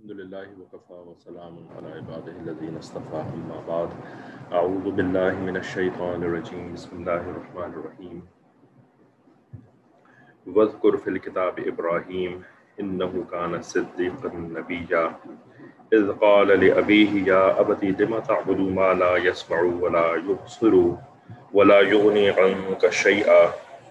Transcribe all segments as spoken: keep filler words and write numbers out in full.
للہ وکفى وسلام علی عبادہ الذین اصطفى اما بعد اعوذ باللہ من الشیطان الرجیم بسم اللہ الرحمن الرحیم واذکر فی الکتاب ابراہیم انہ کان صدیقا نبیا اذ قال لأبیہ یا ابت لم تعبد ما لا يسمع ولا يبصر ولا یغنی عنک شیئا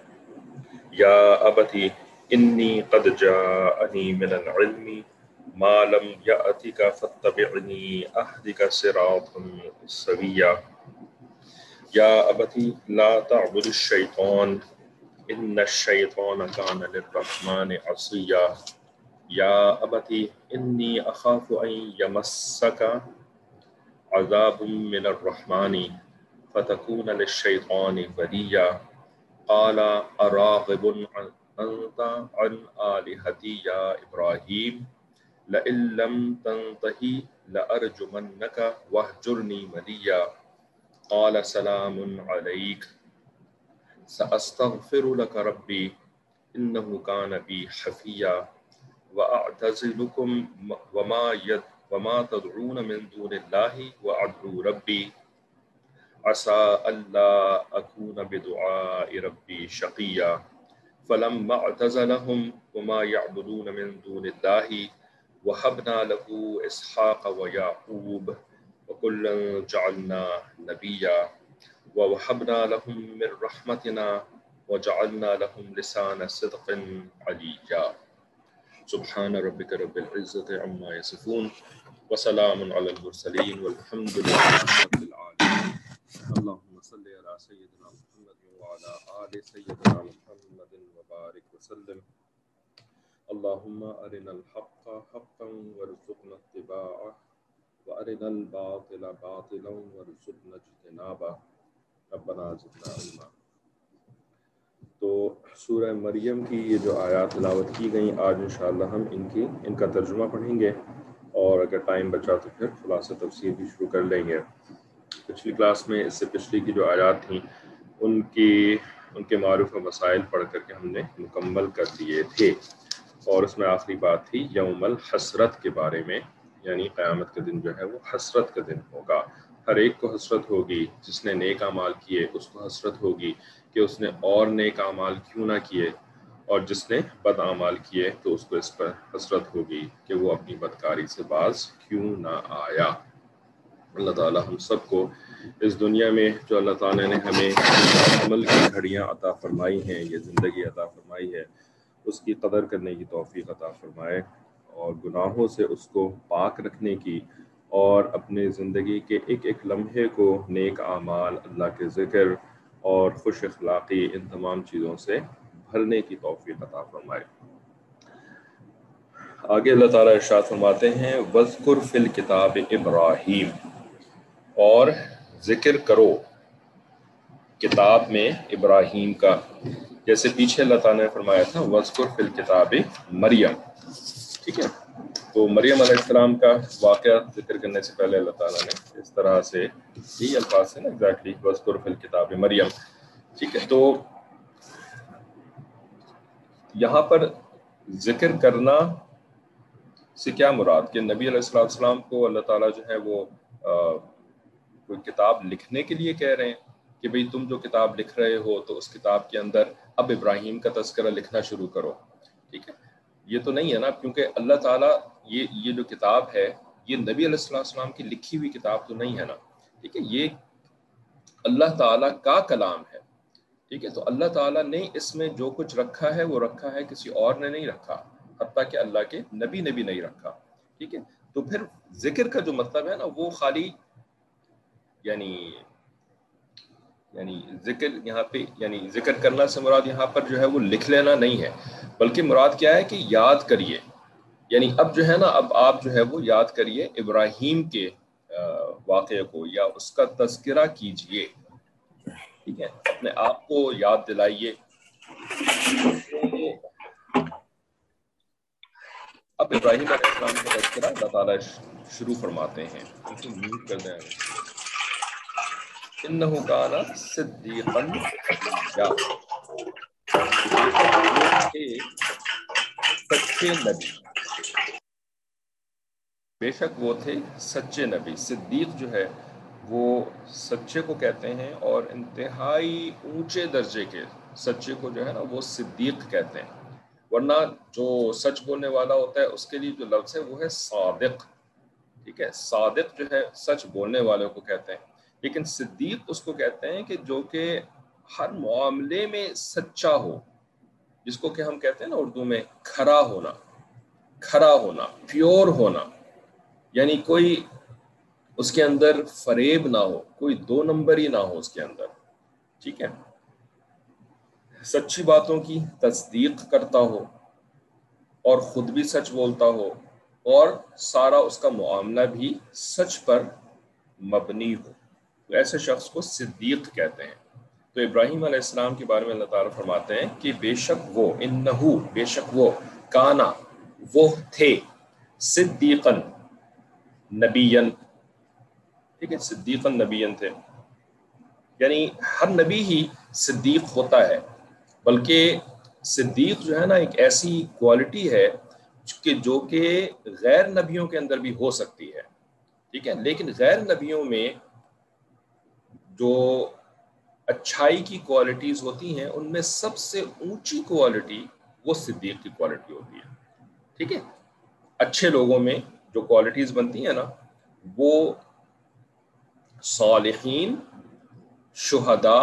یا ابت انی قد جاءنی من العلم ما لم يأتك فاتبعني أهدك صراطا سويا يا أبت لا تعبد الشيطان إن الشيطان كان للرحمن عصيا يا أبت إني أخاف أن يمسك عذاب من الرحمن فتكون للشيطان وليا قال أراغب أنت عن آلهتي يا إبراهيم لئن لم تنتهي لأرجمنك واهجرني مليا قال سلام عليك سأستغفر لك ربي إنه كان بي حفيا وأعتزلكم وما يد وما تدعون من دون الله وأدعو ربي عسى ألا أكون بدعاء ربي شقيا فلما اعتزلهم وما يعبدون من دون الله وهبنا له اسحاق ويعقوب وكلا جعلنا نبيا ووهبنا لهم من رحمتنا وجعلنا لهم لسان صدق عليا سبحان ربك رب العزة عما يصفون وسلام على المرسلين والحمد لله رب العالمين اللهم صل على سيدنا محمد وعلى آل سيدنا محمد وبارك وسلم اللهم أرنا الحق حقا وارزقنا اتباعه وأرنا الباطل باطلا وارزقنا اجتنابه ربنا زدنا علما۔ تو سورہ مریم کی یہ جو آیات تلاوت کی گئیں آج انشاءاللہ ہم ان کی ان کا ترجمہ پڑھیں گے اور اگر ٹائم بچا تو پھر خلاصہ تفسیر بھی شروع کر لیں گے۔ پچھلی کلاس میں اس سے پچھلی کی جو آیات تھیں ان کی ان کے معروف مسائل پڑھ کر کے ہم نے مکمل کر دیے تھے، اور اس میں آخری بات تھی یوم الحسرت کے بارے میں، یعنی قیامت کا دن جو ہے وہ حسرت کا دن ہوگا۔ ہر ایک کو حسرت ہوگی، جس نے نیک اعمال کیے اس کو حسرت ہوگی کہ اس نے اور نیک اعمال کیوں نہ کیے، اور جس نے بد اعمال کیے تو اس کو اس پر حسرت ہوگی کہ وہ اپنی بدکاری سے باز کیوں نہ آیا۔ اللہ تعالی ہم سب کو اس دنیا میں جو اللہ تعالیٰ نے ہمیں عمل کی گھڑیاں عطا فرمائی ہیں، یہ زندگی عطا فرمائی ہے، اس کی قدر کرنے کی توفیق عطا فرمائے، اور گناہوں سے اس کو پاک رکھنے کی، اور اپنے زندگی کے ایک ایک لمحے کو نیک اعمال، اللہ کے ذکر اور خوش اخلاقی، ان تمام چیزوں سے بھرنے کی توفیق عطا فرمائے۔ آگے اللہ تعالیٰ ارشاد فرماتے ہیں وَاذْكُرْ فِي الْكِتَابِ ابراہیم، اور ذکر کرو کتاب میں ابراہیم کا، جیسے پیچھے اللہ تعالیٰ نے فرمایا تھا وَاذْكُرْ فِي الْكِتَابِ مریم، ٹھیک ہے؟ تو مریم علیہ السلام کا واقعہ ذکر کرنے سے پہلے اللہ تعالیٰ نے اس طرح سے یہی الفاظ ہے نا ایگزیکٹلی وَاذْكُرْ فِي الْكِتَابِ مریم، ٹھیک ہے؟ تو یہاں پر ذکر کرنا سے کیا مراد کہ نبی علیہ السلام کو اللہ تعالیٰ جو ہے وہ کوئی کتاب لکھنے کے لیے کہہ رہے ہیں کہ بھئی تم جو کتاب لکھ رہے ہو تو اس کتاب کے اندر اب ابراہیم کا تذکرہ لکھنا شروع کرو، ٹھیک ہے؟ یہ تو نہیں ہے نا، کیونکہ اللہ تعالیٰ یہ یہ جو کتاب ہے یہ نبی علیہ السلام کی لکھی ہوئی کتاب تو نہیں ہے نا، ٹھیک ہے؟ یہ اللہ تعالیٰ کا کلام ہے، ٹھیک ہے؟ تو اللہ تعالیٰ نے اس میں جو کچھ رکھا ہے وہ رکھا ہے، کسی اور نے نہیں رکھا، حتیٰ کہ اللہ کے نبی نے بھی نہیں رکھا، ٹھیک ہے؟ تو پھر ذکر کا جو مطلب ہے نا وہ خالی یعنی یعنی ذکر یہاں پہ یعنی ذکر کرنا سے مراد یہاں پر جو ہے وہ لکھ لینا نہیں ہے، بلکہ مراد کیا ہے کہ یاد کریے، یعنی اب جو ہے نا اب آپ جو ہے وہ یاد کریے ابراہیم کے واقعے کو، یا اس کا تذکرہ کیجئے، ٹھیک ہے؟ اپنے آپ کو یاد دلائیے۔ اب ابراہیم علیہ السلام کا تذکرہ اللہ تعالیٰ شروع فرماتے ہیں، ان کو میوٹ کر دیں، انہو کان صدیقا نبیّا، تھے سچے نبی، بے شک وہ تھے سچے نبی. صدیق جو ہے وہ سچے کو کہتے ہیں، اور انتہائی اونچے درجے کے سچے کو جو ہے نا وہ صدیق کہتے ہیں. ورنہ جو سچ بولنے والا ہوتا ہے اس کے لیے جو لفظ ہے وہ ہے صادق. ٹھیک ہے، صادق جو ہے سچ بولنے والوں کو کہتے ہیں، لیکن صدیق اس کو کہتے ہیں کہ جو کہ ہر معاملے میں سچا ہو، جس کو کہ ہم کہتے ہیں نا اردو میں کھرا ہونا. کھرا ہونا، پیور ہونا، یعنی کوئی اس کے اندر فریب نہ ہو، کوئی دو نمبری نہ ہو اس کے اندر. ٹھیک ہے، سچی باتوں کی تصدیق کرتا ہو اور خود بھی سچ بولتا ہو، اور سارا اس کا معاملہ بھی سچ پر مبنی ہو، تو ایسے شخص کو صدیق کہتے ہیں. تو ابراہیم علیہ السلام کے بارے میں اللہ تعالیٰ فرماتے ہیں کہ بے شک وہ، انہو بے شک وہ، کانا وہ تھے، صدیقاً نبیًا. ٹھیک ہے، صدیقاً نبیًا تھے، یعنی ہر نبی ہی صدیق ہوتا ہے، بلکہ صدیق جو ہے نا ایک ایسی کوالٹی ہے کہ جو کہ غیر نبیوں کے اندر بھی ہو سکتی ہے. ٹھیک ہے، لیکن غیر نبیوں میں جو اچھائی کی کوالٹیز ہوتی ہیں ان میں سب سے اونچی کوالٹی وہ صدیق کی کوالٹی ہوتی ہے. ٹھیک ہے، اچھے لوگوں میں جو کوالٹیز بنتی ہیں نا وہ صالحین، شہداء.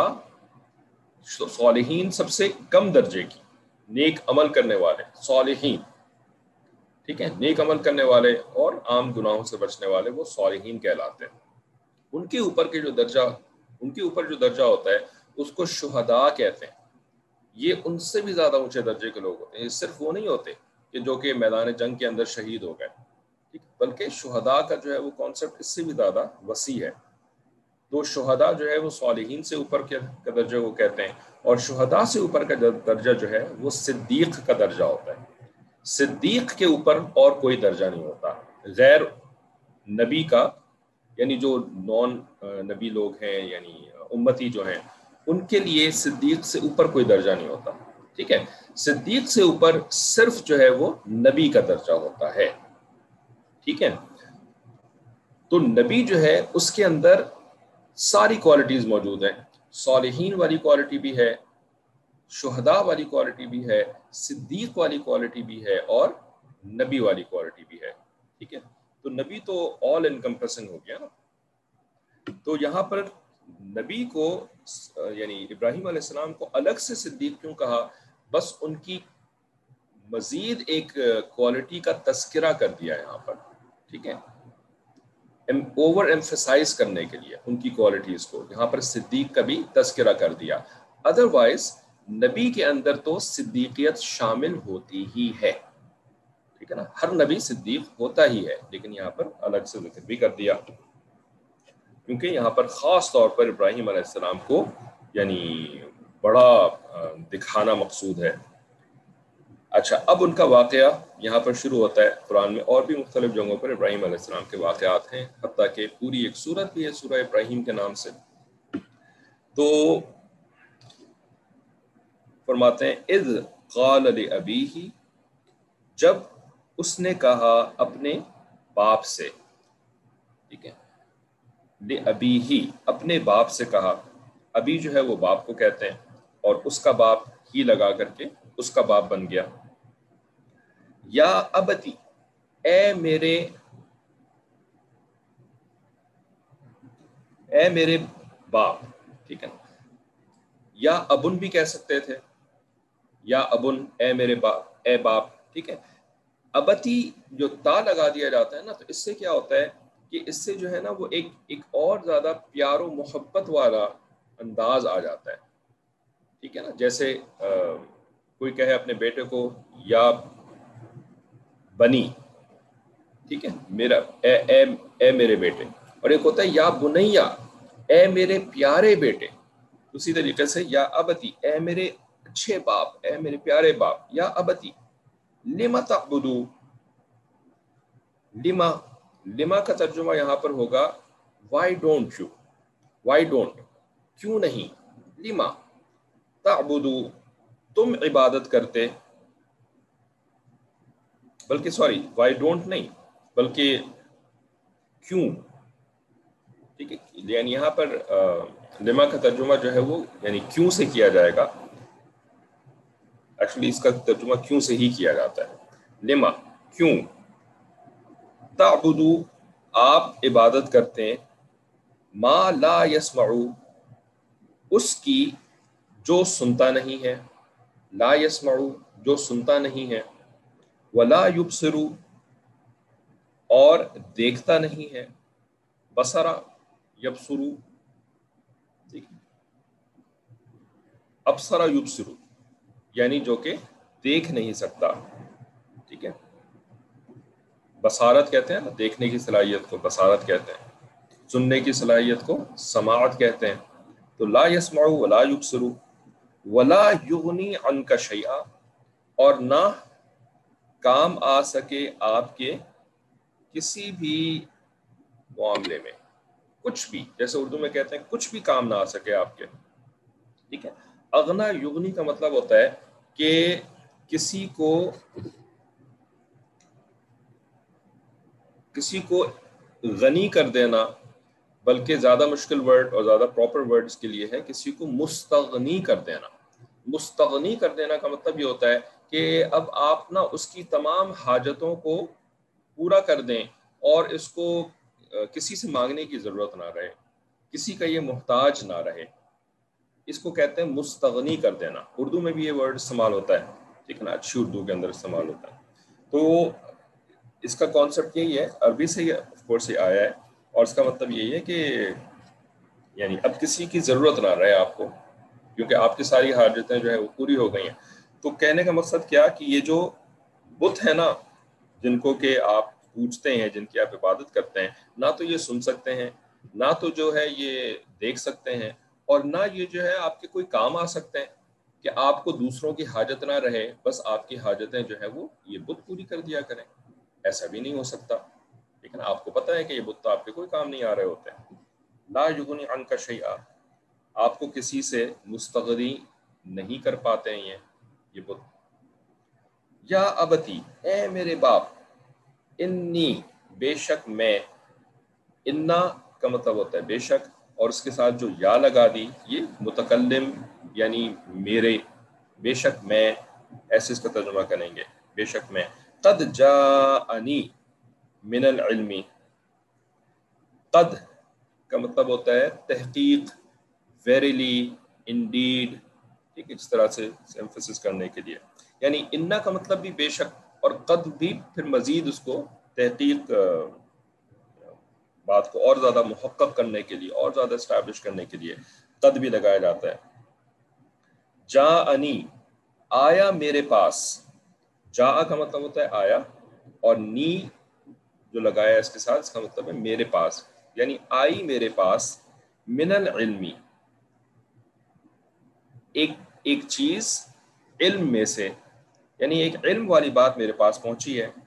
صالحین سب سے کم درجے کی، نیک عمل کرنے والے صالحین. ٹھیک ہے، نیک عمل کرنے والے اور عام گناہوں سے بچنے والے وہ صالحین کہلاتے ہیں. ان کے اوپر کے جو درجہ ان کے اوپر جو درجہ ہوتا ہے اس کو شہداء کہتے ہیں. یہ ان سے بھی زیادہ اونچے درجے کے لوگ ہوتے ہیں. صرف وہ نہیں ہوتے کہ جو کہ میدان جنگ کے اندر شہید ہو گئے، بلکہ شہداء کا جو ہے وہ کانسیپٹ اس سے بھی زیادہ وسیع ہے. تو شہداء جو ہے وہ صالحین سے اوپر کے درجے کو کہتے ہیں، اور شہداء سے اوپر کا درجہ جو ہے وہ صدیق کا درجہ ہوتا ہے. صدیق کے اوپر اور کوئی درجہ نہیں ہوتا غیر نبی کا، یعنی جو نان نبی لوگ ہیں، یعنی امتی جو ہیں، ان کے لیے صدیق سے اوپر کوئی درجہ نہیں ہوتا. ٹھیک ہے، صدیق سے اوپر صرف جو ہے وہ نبی کا درجہ ہوتا ہے. ٹھیک ہے، تو نبی جو ہے اس کے اندر ساری کوالٹیز موجود ہیں. صالحین والی کوالٹی بھی ہے، شہداء والی کوالٹی بھی ہے، صدیق والی کوالٹی بھی ہے، اور نبی والی کوالٹی بھی ہے. ٹھیک ہے، تو نبی تو آل انکمپریسنگ ہو گیا نا. تو یہاں پر نبی کو یعنی ابراہیم علیہ السلام کو الگ سے صدیق کیوں کہا؟ بس ان کی مزید ایک کوالٹی کا تذکرہ کر دیا یہاں پر. ٹھیک ہے، اوور ایمفیسائز کرنے کے لیے ان کی کوالٹیز کو یہاں پر صدیق کا بھی تذکرہ کر دیا. ادروائز نبی کے اندر تو صدیقیت شامل ہوتی ہی ہے. ٹھیک ہے نا، ہر نبی صدیق ہوتا ہی ہے، لیکن یہاں پر الگ سے ذکر بھی کر دیا کیونکہ یہاں پر خاص طور پر ابراہیم علیہ السلام کو یعنی بڑا دکھانا مقصود ہے. اچھا، اب ان کا واقعہ یہاں پر شروع ہوتا ہے. قرآن میں اور بھی مختلف جگہوں پر ابراہیم علیہ السلام کے واقعات ہیں، حتیٰ کہ پوری ایک سورت بھی ہے سورہ ابراہیم کے نام سے. تو فرماتے ہیں اذ قال لأبیہ، جب اس نے کہا اپنے باپ سے. ٹھیک ہے، لأبیہ اپنے باپ سے کہا. ابی جو ہے وہ باپ کو کہتے ہیں، اور اس کا باپ ہی لگا کر کے اس کا باپ بن گیا. یا ابتی، اے میرے اے میرے باپ. ٹھیک ہے، یا ابن بھی کہہ سکتے تھے، یا ابن اے میرے باپ، اے باپ. ٹھیک ہے، ابتی جو تا لگا دیا جاتا ہے نا، تو اس سے کیا ہوتا ہے کہ اس سے جو ہے نا وہ ایک ایک اور زیادہ پیار و محبت والا انداز آ جاتا ہے. ٹھیک ہے نا، جیسے کوئی کہے اپنے بیٹے کو یا بنی. ٹھیک ہے، میرا اے اے اے میرے بیٹے. اور ایک ہوتا ہے یا بنیا، اے میرے پیارے بیٹے. اسی طریقے سے یا ابتی، اے میرے اچھے باپ، اے میرے پیارے باپ. یا ابتی لما تعبدو، لما لما کا ترجمہ یہاں پر ہوگا why don't you, why don't کیوں نہیں، لما تعبدو تم عبادت کرتے، بلکہ سوری وائی ڈونٹ نہیں بلکہ کیوں. ٹھیک ہے, یعنی یہاں پر لما کا ترجمہ جو ہے وہ یعنی کیوں سے کیا جائے گا. ایکچولی اس کا ترجمہ کیوں سے ہی کیا جاتا ہے. لما کیوں, تعبدو آپ عبادت کرتے ہیں, ما لا یسمعو اس کی جو سنتا نہیں ہے, لا یسمعو جو سنتا نہیں ہے, ولا یبصرو اور دیکھتا نہیں ہے, بصرا یبصرو, ابصرا یبصرو یعنی جو کہ دیکھ نہیں سکتا. ٹھیک ہے, بصارت کہتے ہیں نا, دیکھنے کی صلاحیت کو بصارت کہتے ہیں, سننے کی صلاحیت کو سماعت کہتے ہیں. تو لا یسمع ولا یبصر ولا یغنی عنک شیئا اور نہ کام آ سکے آپ کے کسی بھی معاملے میں, کچھ بھی, جیسے اردو میں کہتے ہیں کچھ بھی کام نہ آ سکے آپ کے. ٹھیک ہے, اغنا یغنی کا مطلب ہوتا ہے کہ کسی کو کسی کو غنی کر دینا, بلکہ زیادہ مشکل ورڈ اور زیادہ پراپر ورڈ اس کے لیے ہے کسی کو مستغنی کر دینا. مستغنی کر دینا کا مطلب یہ ہوتا ہے کہ اب آپ نا اس کی تمام حاجتوں کو پورا کر دیں اور اس کو کسی سے مانگنے کی ضرورت نہ رہے, کسی کا یہ محتاج نہ رہے. اس کو کہتے ہیں مستغنی کر دینا. اردو میں بھی یہ ورڈ استعمال ہوتا ہے, ٹھیک ہے نا, اچھی اردو کے اندر استعمال ہوتا ہے. تو اس کا کانسیپٹ یہی ہے, عربی سے آف کورس یہ آیا ہے, اور اس کا مطلب یہی ہے کہ یعنی اب کسی کی ضرورت نہ رہے آپ کو, کیونکہ آپ کی ساری حاجتیں جو ہے وہ پوری ہو گئی ہیں. تو کہنے کا مقصد کیا کہ یہ جو بت ہے نا, جن کو کہ آپ پوجتے ہیں, جن کی آپ عبادت کرتے ہیں, نہ تو یہ سن سکتے ہیں, نہ تو جو ہے یہ دیکھ سکتے ہیں, اور نہ یہ جو ہے آپ کے کوئی کام آ سکتے ہیں کہ آپ کو دوسروں کی حاجت نہ رہے, بس آپ کی حاجتیں جو ہے وہ یہ بت پوری کر دیا کریں. ایسا بھی نہیں ہو سکتا, لیکن آپ کو پتہ ہے کہ یہ بت تو آپ کے کوئی کام نہیں آ رہے ہوتے ہیں. لا یغنی عنک شیئا, آپ کو کسی سے مستغنی نہیں کر پاتے ہیں یہ یہ بت. یا ابتی اے میرے باپ, انی بے شک میں, انا کا مطلب ہوتا ہے بے شک, اور اس کے ساتھ جو یا لگا دی یہ متکلم یعنی میرے, بے شک میں, ایسے اس کا ترجمہ کریں گے, بے شک میں. قد جاءنی من العلم, قد کا مطلب ہوتا ہے تحقیق, ویریلی, انڈیڈ, ٹھیک ہے, اس طرح سے ایمفسس کرنے کے لیے. یعنی انا کا مطلب بھی بے شک, اور قد بھی پھر مزید اس کو تحقیق, بات کو اور زیادہ محقق کرنے کے لیے, اور زیادہ اسٹیبلش کرنے کے لیے قد بھی لگایا جاتا ہے. جاءنی آیا میرے پاس, جا کا مطلب ہوتا ہے آیا, اور نی جو لگایا اس کے ساتھ اس کا مطلب ہے میرے پاس, یعنی آئی میرے پاس, من العلمی ایک ایک چیز علم میں سے, یعنی ایک علم والی بات میرے پاس پہنچی ہے.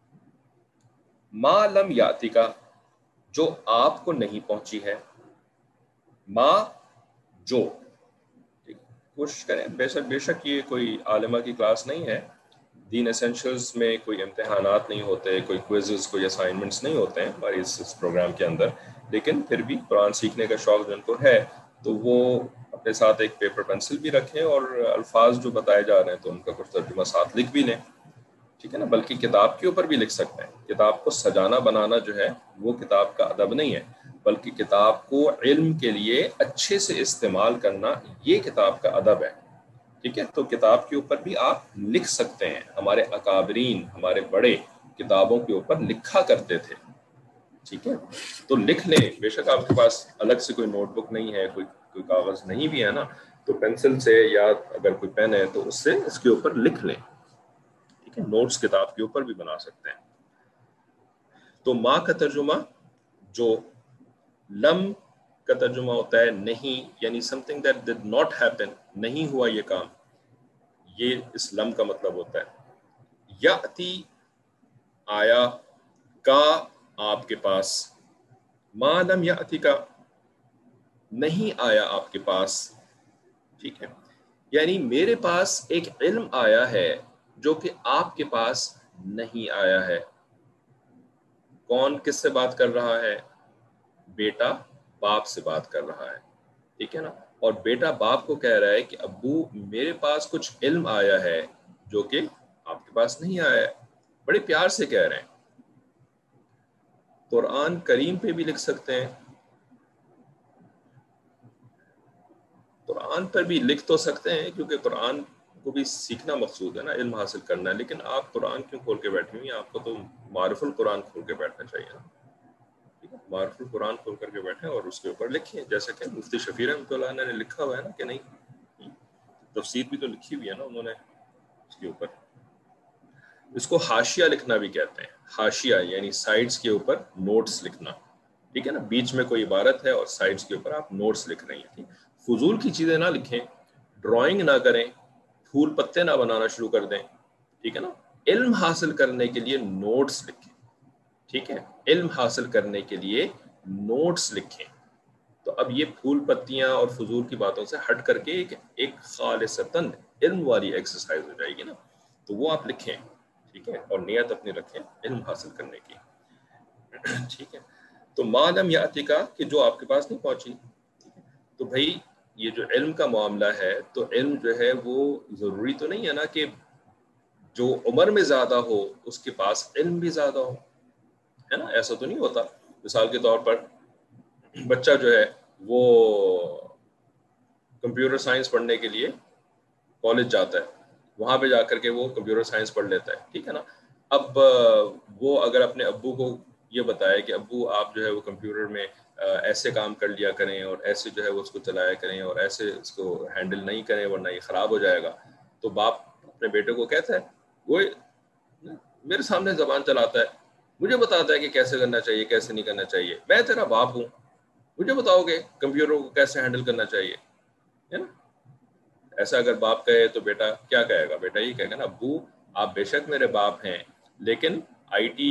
ما لم یاتی کا جو آپ کو نہیں پہنچی ہے, ما جو, کوشش کریں, بے شک بے شک یہ کوئی عالمہ کی کلاس نہیں ہے, دین ایسینشلز میں کوئی امتحانات نہیں ہوتے, کوئی کوئزز, کوئی اسائنمنٹس نہیں ہوتے ہیں ہماری اس, اس پروگرام کے اندر. لیکن پھر بھی قرآن سیکھنے کا شوق جن کو ہے تو وہ اپنے ساتھ ایک پیپر پنسل بھی رکھیں, اور الفاظ جو بتائے جا رہے ہیں تو ان کا کچھ ترجمہ ساتھ لکھ بھی لیں. ٹھیک ہے نا, بلکہ کتاب کے اوپر بھی لکھ سکتے ہیں. کتاب کو سجانا بنانا جو ہے وہ کتاب کا ادب نہیں ہے, بلکہ کتاب کو علم کے لیے اچھے سے استعمال کرنا یہ کتاب کا ادب ہے. ٹھیک ہے, تو کتاب کے اوپر بھی آپ لکھ سکتے ہیں. ہمارے اکابرین, ہمارے بڑے کتابوں کے اوپر لکھا کرتے تھے. ٹھیک ہے, تو لکھ لیں. بے شک آپ کے پاس الگ سے کوئی نوٹ بک نہیں ہے, کوئی کوئی کاغذ نہیں بھی ہے نا, تو پینسل سے یا اگر کوئی پین ہے تو اس سے اس کے اوپر لکھ لیں. ٹھیک ہے, نوٹس کتاب کے اوپر بھی بنا سکتے ہیں. تو ما کا ترجمہ جو, لم کا ترجمہ ہوتا ہے نہیں, یعنی something that did not happen, نہیں ہوا یہ کام, یہ اس لم کا مطلب ہوتا ہے. یاتی آیا, کا آپ کے پاس, ما لم یاتی کا نہیں آیا آپ کے پاس. ٹھیک ہے, یعنی میرے پاس ایک علم آیا ہے جو کہ آپ کے پاس نہیں آیا ہے. کون کس سے بات کر رہا ہے؟ بیٹا باپ سے بات کر رہا ہے، ٹھیک ہے نا. اور بیٹا باپ کو کہہ رہا ہے کہ ابو میرے پاس کچھ علم آیا ہے جو کہ آپ کے پاس نہیں آیا ہے. بڑے پیار سے کہہ رہے ہیں. قرآن کریم پہ بھی لکھ سکتے ہیں، قرآن پر بھی لکھ تو سکتے ہیں کیونکہ قرآن کو بھی سیکھنا مقصود ہے نا، علم حاصل کرنا ہے. لیکن آپ قرآن کیوں کھول کے بیٹھے ہوئی ہیں؟ آپ کو تو معرف القرآن کھول کے بیٹھنا چاہیے نا. ٹھیک ہے، معرف القرآن کھول کر کے بیٹھیں اور اس کے اوپر لکھیں، جیسا کہ مفتی شفیع رحمۃ اللہ علیہ نے لکھا ہوا ہے نا، کہ نہیں تفسیر بھی تو لکھی ہوئی ہے نا انہوں نے اس کے اوپر. اس کو حاشیہ لکھنا بھی کہتے ہیں. حاشیہ یعنی سائڈز کے اوپر نوٹس لکھنا، ٹھیک ہے نا. بیچ میں کوئی عبارت ہے اور سائڈز کے اوپر آپ نوٹس لکھ رہی ہیں. فضول کی چیزیں نہ لکھیں، ڈرائنگ نہ کریں، پھول پتے نہ بنانا شروع کر دیں، ٹھیک ہے نا. علم حاصل کرنے کے لیے نوٹس لکھیں، ٹھیک ہے. علم حاصل کرنے کے لیے نوٹس لکھیں. تو اب یہ پھول پتیاں اور فضول کی باتوں سے ہٹ کر کے ایک ایک خالصتاً علم والی ایکسرسائز ہو جائے گی نا. تو وہ آپ لکھیں، ٹھیک ہے، اور نیت اپنی رکھیں علم حاصل کرنے کی، ٹھیک ہے. تو معلوم یاتی کا کہ جو آپ کے پاس نہیں پہنچی. تو بھائی یہ جو علم کا معاملہ ہے، تو علم جو ہے وہ ضروری تو نہیں ہے نا کہ جو عمر میں زیادہ ہو اس کے پاس علم بھی زیادہ ہو، ہے نا. ایسا تو نہیں ہوتا. مثال کے طور پر بچہ جو ہے وہ کمپیوٹر سائنس پڑھنے کے لیے کالج جاتا ہے، وہاں پہ جا کر کے وہ کمپیوٹر سائنس پڑھ لیتا ہے، ٹھیک ہے نا. اب وہ اگر اپنے ابو کو یہ بتائے کہ ابو آپ جو ہے وہ کمپیوٹر میں ایسے کام کر لیا کریں اور ایسے جو ہے وہ اس کو چلایا کریں اور ایسے اس کو ہینڈل نہیں کریں ورنہ یہ خراب ہو جائے گا، تو باپ اپنے بیٹے کو کہتا ہے، وہ میرے سامنے زبان چلاتا ہے، مجھے بتاتا ہے کہ کیسے کرنا چاہیے کیسے نہیں کرنا چاہیے. میں تیرا باپ ہوں، مجھے بتاؤ گے کمپیوٹر کو کیسے ہینڈل کرنا چاہیے، ہے نا. ایسا اگر باپ کہے تو بیٹا کیا کہے گا؟ بیٹا یہ کہے گا نا، ابو آپ بے شک میرے باپ ہیں لیکن آئی ٹی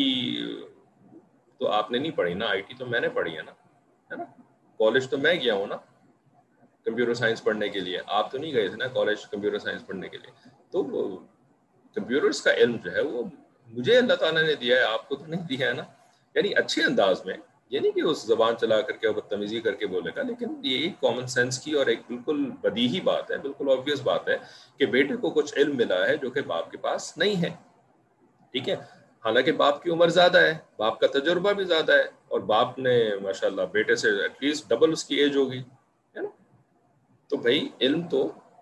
تو آپ نے نہیں پڑھی نا، آئی ٹی تو میں نے پڑھی ہے نا، ہے نا. کالج تو میں گیا ہوں نا کمپیوٹر سائنس پڑھنے کے لیے، آپ تو نہیں گئے تھے نا کالج کمپیوٹر سائنس پڑھنے کے لیے. تو کمپیوٹرز کا علم جو ہے وہ مجھے اللہ تعالیٰ نے دیا ہے، آپ کو تو نہیں دیا ہے نا. یعنی اچھے انداز میں، یہ نہیں کہ اس زبان چلا کر کے اور بدتمیزی کر کے بولے گا، لیکن یہ ایک کامن سینس کی اور ایک بالکل بدیہی بات ہے، بالکل آبویس بات ہے کہ بیٹے کو کچھ علم ملا ہے جو کہ باپ کے پاس نہیں ہے، ٹھیک ہے. حالانکہ باپ کی عمر زیادہ ہے، باپ کا تجربہ بھی زیادہ ہے، اور باپ نے ماشاءاللہ بیٹے سے ایٹ لیسٹ ڈبل اس کی ایج ہوگی، ہے نا. تو بھائی علم تو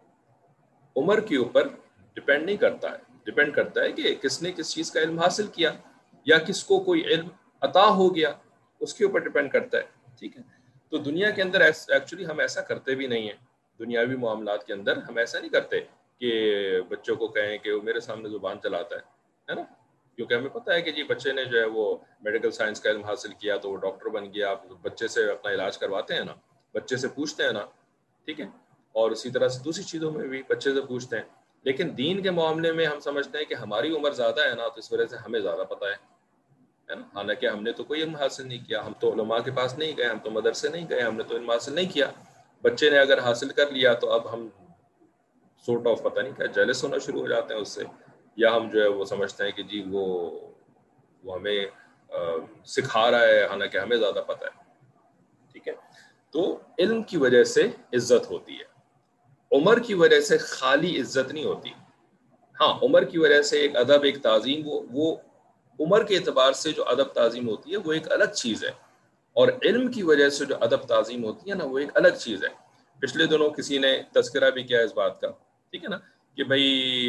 عمر کے اوپر ڈپینڈ نہیں کرتا ہے، ڈپینڈ کرتا ہے کہ کس نے کس چیز کا علم حاصل کیا یا کس کو کوئی علم عطا ہو گیا، اس کے اوپر ڈپینڈ کرتا ہے، ٹھیک ہے. تو دنیا کے اندر ایکچولی ہم ایسا کرتے بھی نہیں ہیں. دنیاوی معاملات کے اندر ہم ایسا نہیں کرتے کہ بچوں کو کہیں کہ وہ میرے سامنے زبان چلاتا ہے، ہے نا. کیونکہ ہمیں پتہ ہے کہ جی بچے نے جو ہے وہ میڈیکل سائنس کا علم حاصل کیا تو وہ ڈاکٹر بن گیا. آپ بچے سے اپنا علاج کرواتے ہیں نا، بچے سے پوچھتے ہیں نا، ٹھیک ہے. اور اسی طرح سے دوسری چیزوں میں بھی بچے سے پوچھتے ہیں. لیکن دین کے معاملے میں ہم سمجھتے ہیں کہ ہماری عمر زیادہ ہے نا تو اس وجہ سے ہمیں زیادہ پتہ ہے، ہے نا. حالانکہ ہم نے تو کوئی علم حاصل نہیں کیا، ہم تو علماء کے پاس نہیں گئے، ہم تو مدرسے نہیں گئے، ہم نے تو علم حاصل نہیں کیا. بچے نے اگر حاصل کر لیا تو اب ہم سورٹ آف پتہ نہیں کیا جیلس ہونا شروع ہو جاتے ہیں اس سے، یا ہم جو ہے وہ سمجھتے ہیں کہ جی وہ وہ ہمیں سکھا رہا ہے حالانکہ ہمیں زیادہ پتہ ہے، ٹھیک ہے. تو علم کی وجہ سے عزت ہوتی ہے، عمر کی وجہ سے خالی عزت نہیں ہوتی. ہاں عمر کی وجہ سے ایک ادب ایک تعظیم، وہ وہ عمر کے اعتبار سے جو ادب تعظیم ہوتی ہے وہ ایک الگ چیز ہے، اور علم کی وجہ سے جو ادب تعظیم ہوتی ہے نا وہ ایک الگ چیز ہے. پچھلے دنوں کسی نے تذکرہ بھی کیا اس بات کا، ٹھیک ہے نا، کہ بھئی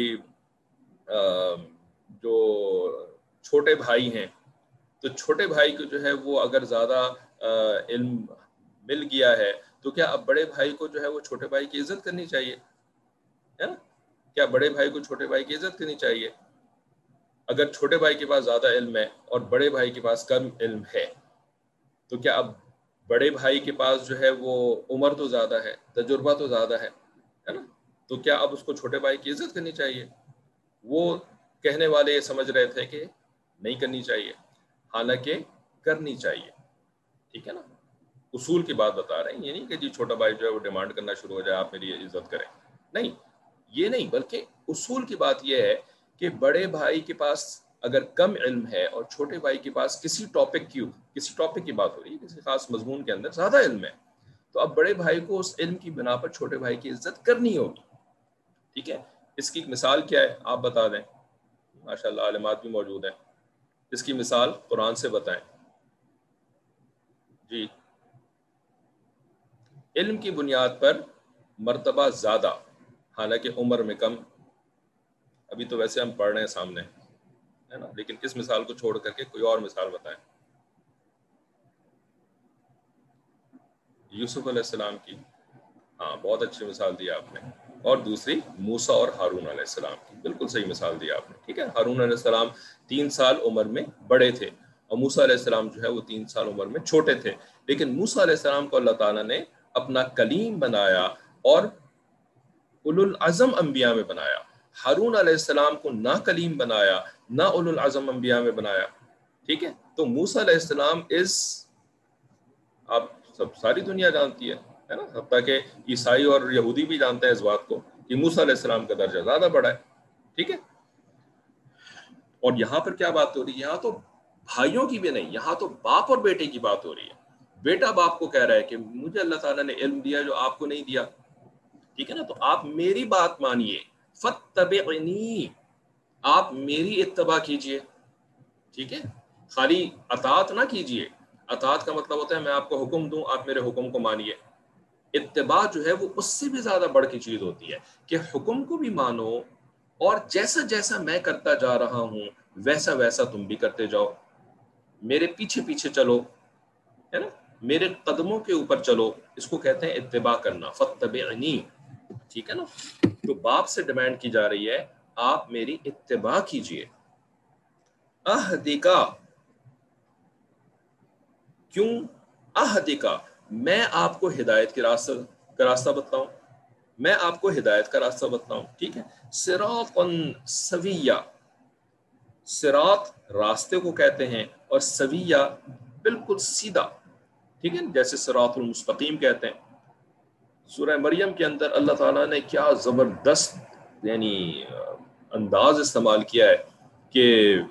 جو چھوٹے بھائی ہیں تو چھوٹے بھائی کو جو ہے وہ اگر زیادہ علم مل گیا ہے تو کیا اب بڑے بھائی کو جو ہے وہ چھوٹے بھائی کی عزت کرنی چاہیے، ہے نا. کیا بڑے بھائی کو چھوٹے بھائی کی عزت کرنی چاہیے؟ اگر چھوٹے بھائی کے پاس زیادہ علم ہے اور بڑے بھائی کے پاس کم علم ہے تو کیا اب بڑے بھائی کے پاس جو ہے وہ عمر تو زیادہ ہے، تجربہ تو زیادہ ہے، ہے نا. تو کیا اب اس کو چھوٹے بھائی کی عزت کرنی چاہیے؟ وہ کہنے والے یہ سمجھ رہے تھے کہ نہیں کرنی چاہیے، حالانکہ کرنی چاہیے، ٹھیک ہے نا. اصول کی بات بتا رہے ہیں، یہ نہیں کہ جی چھوٹا بھائی جو ہے وہ ڈیمانڈ کرنا شروع ہو جائے آپ میری عزت کریں، نہیں، یہ نہیں. بلکہ اصول کی بات یہ ہے کہ بڑے بھائی کے پاس اگر کم علم ہے اور چھوٹے بھائی کے پاس کسی ٹاپک کی کسی ٹاپک کی بات ہو رہی ہے، کسی خاص مضمون کے اندر زیادہ علم ہے، تو اب بڑے بھائی کو اس علم کی بنا پر چھوٹے بھائی کی عزت کرنی ہوگی. ٹھیک ہے. اس کی مثال کیا ہے آپ بتا دیں. ماشاء اللہ عالمات بھی موجود ہیں. اس کی مثال قرآن سے بتائیں. جی. علم کی بنیاد پر مرتبہ زیادہ، حالانکہ عمر میں کم. ابھی تو ویسے ہم پڑھ رہے ہیں سامنے ہے نا، لیکن اس مثال کو چھوڑ کر کے کوئی اور مثال بتائیں. یوسف علیہ السلام کی. ہاں بہت اچھی مثال دی آپ نے. اور دوسری موسیٰ اور ہارون علیہ السلام کی. بالکل صحیح مثال دی آپ نے. ٹھیک ہے. ہارون علیہ السلام تین سال عمر میں بڑے تھے اور موسیٰ علیہ السلام جو ہے وہ تین سال عمر میں چھوٹے تھے، لیکن موسیٰ علیہ السلام کو اللہ تعالیٰ نے اپنا کلیم بنایا اور اولو العزم انبیاء میں بنایا. ہارون علیہ السلام کو نہ کلیم بنایا نہ اولو العزم انبیاء میں بنایا. ٹھیک ہے. تو موسیٰ علیہ السلام اس آپ سب ساری دنیا جانتی ہے ہے نا، حتیٰ کہ عیسائی اور یہودی بھی جانتے ہیں اس بات کو کہ موسیٰ علیہ السلام کا درجہ زیادہ بڑا ہے. ٹھیک ہے. اور یہاں پر کیا بات ہو رہی ہے؟ یہاں تو بھائیوں کی بھی نہیں، یہاں تو باپ اور بیٹے کی بات ہو رہی ہے. بیٹا باپ کو کہہ رہا ہے کہ مجھے اللہ تعالیٰ نے علم دیا جو آپ کو نہیں دیا. ٹھیک ہے نا. تو آپ میری بات مانیے، فاتبعنی، آپ میری اتباع کیجئے. ٹھیک ہے. خالی اطاعت نہ کیجئے. اطاعت کا مطلب ہوتا ہے میں آپ کو حکم دوں آپ میرے حکم کو مانیے. اتباع جو ہے وہ اس سے بھی زیادہ بڑھ کی چیز ہوتی ہے کہ حکم کو بھی مانو اور جیسا جیسا میں کرتا جا رہا ہوں ویسا ویسا تم بھی کرتے جاؤ. میرے پیچھے پیچھے چلو، ہے نا، میرے قدموں کے اوپر چلو. اس کو کہتے ہیں اتباع کرنا. فاتبعنی. ٹھیک ہے نا. تو باپ سے ڈیمانڈ کی جا رہی ہے آپ میری اتباع کیجئے. اہدکا، کیوں اہدکا، میں آپ کو ہدایت کے راستہ کا راستہ بتاؤں، میں آپ کو ہدایت کا راستہ بتاؤں. ٹھیک ہے. صراطا سویا، صراط راستے کو کہتے ہیں اور سویہ بالکل سیدھا. ٹھیک ہے. جیسے صراط المستقیم کہتے ہیں. سورہ مریم کے اندر اللہ تعالیٰ نے کیا زبردست یعنی انداز استعمال کیا ہے کہ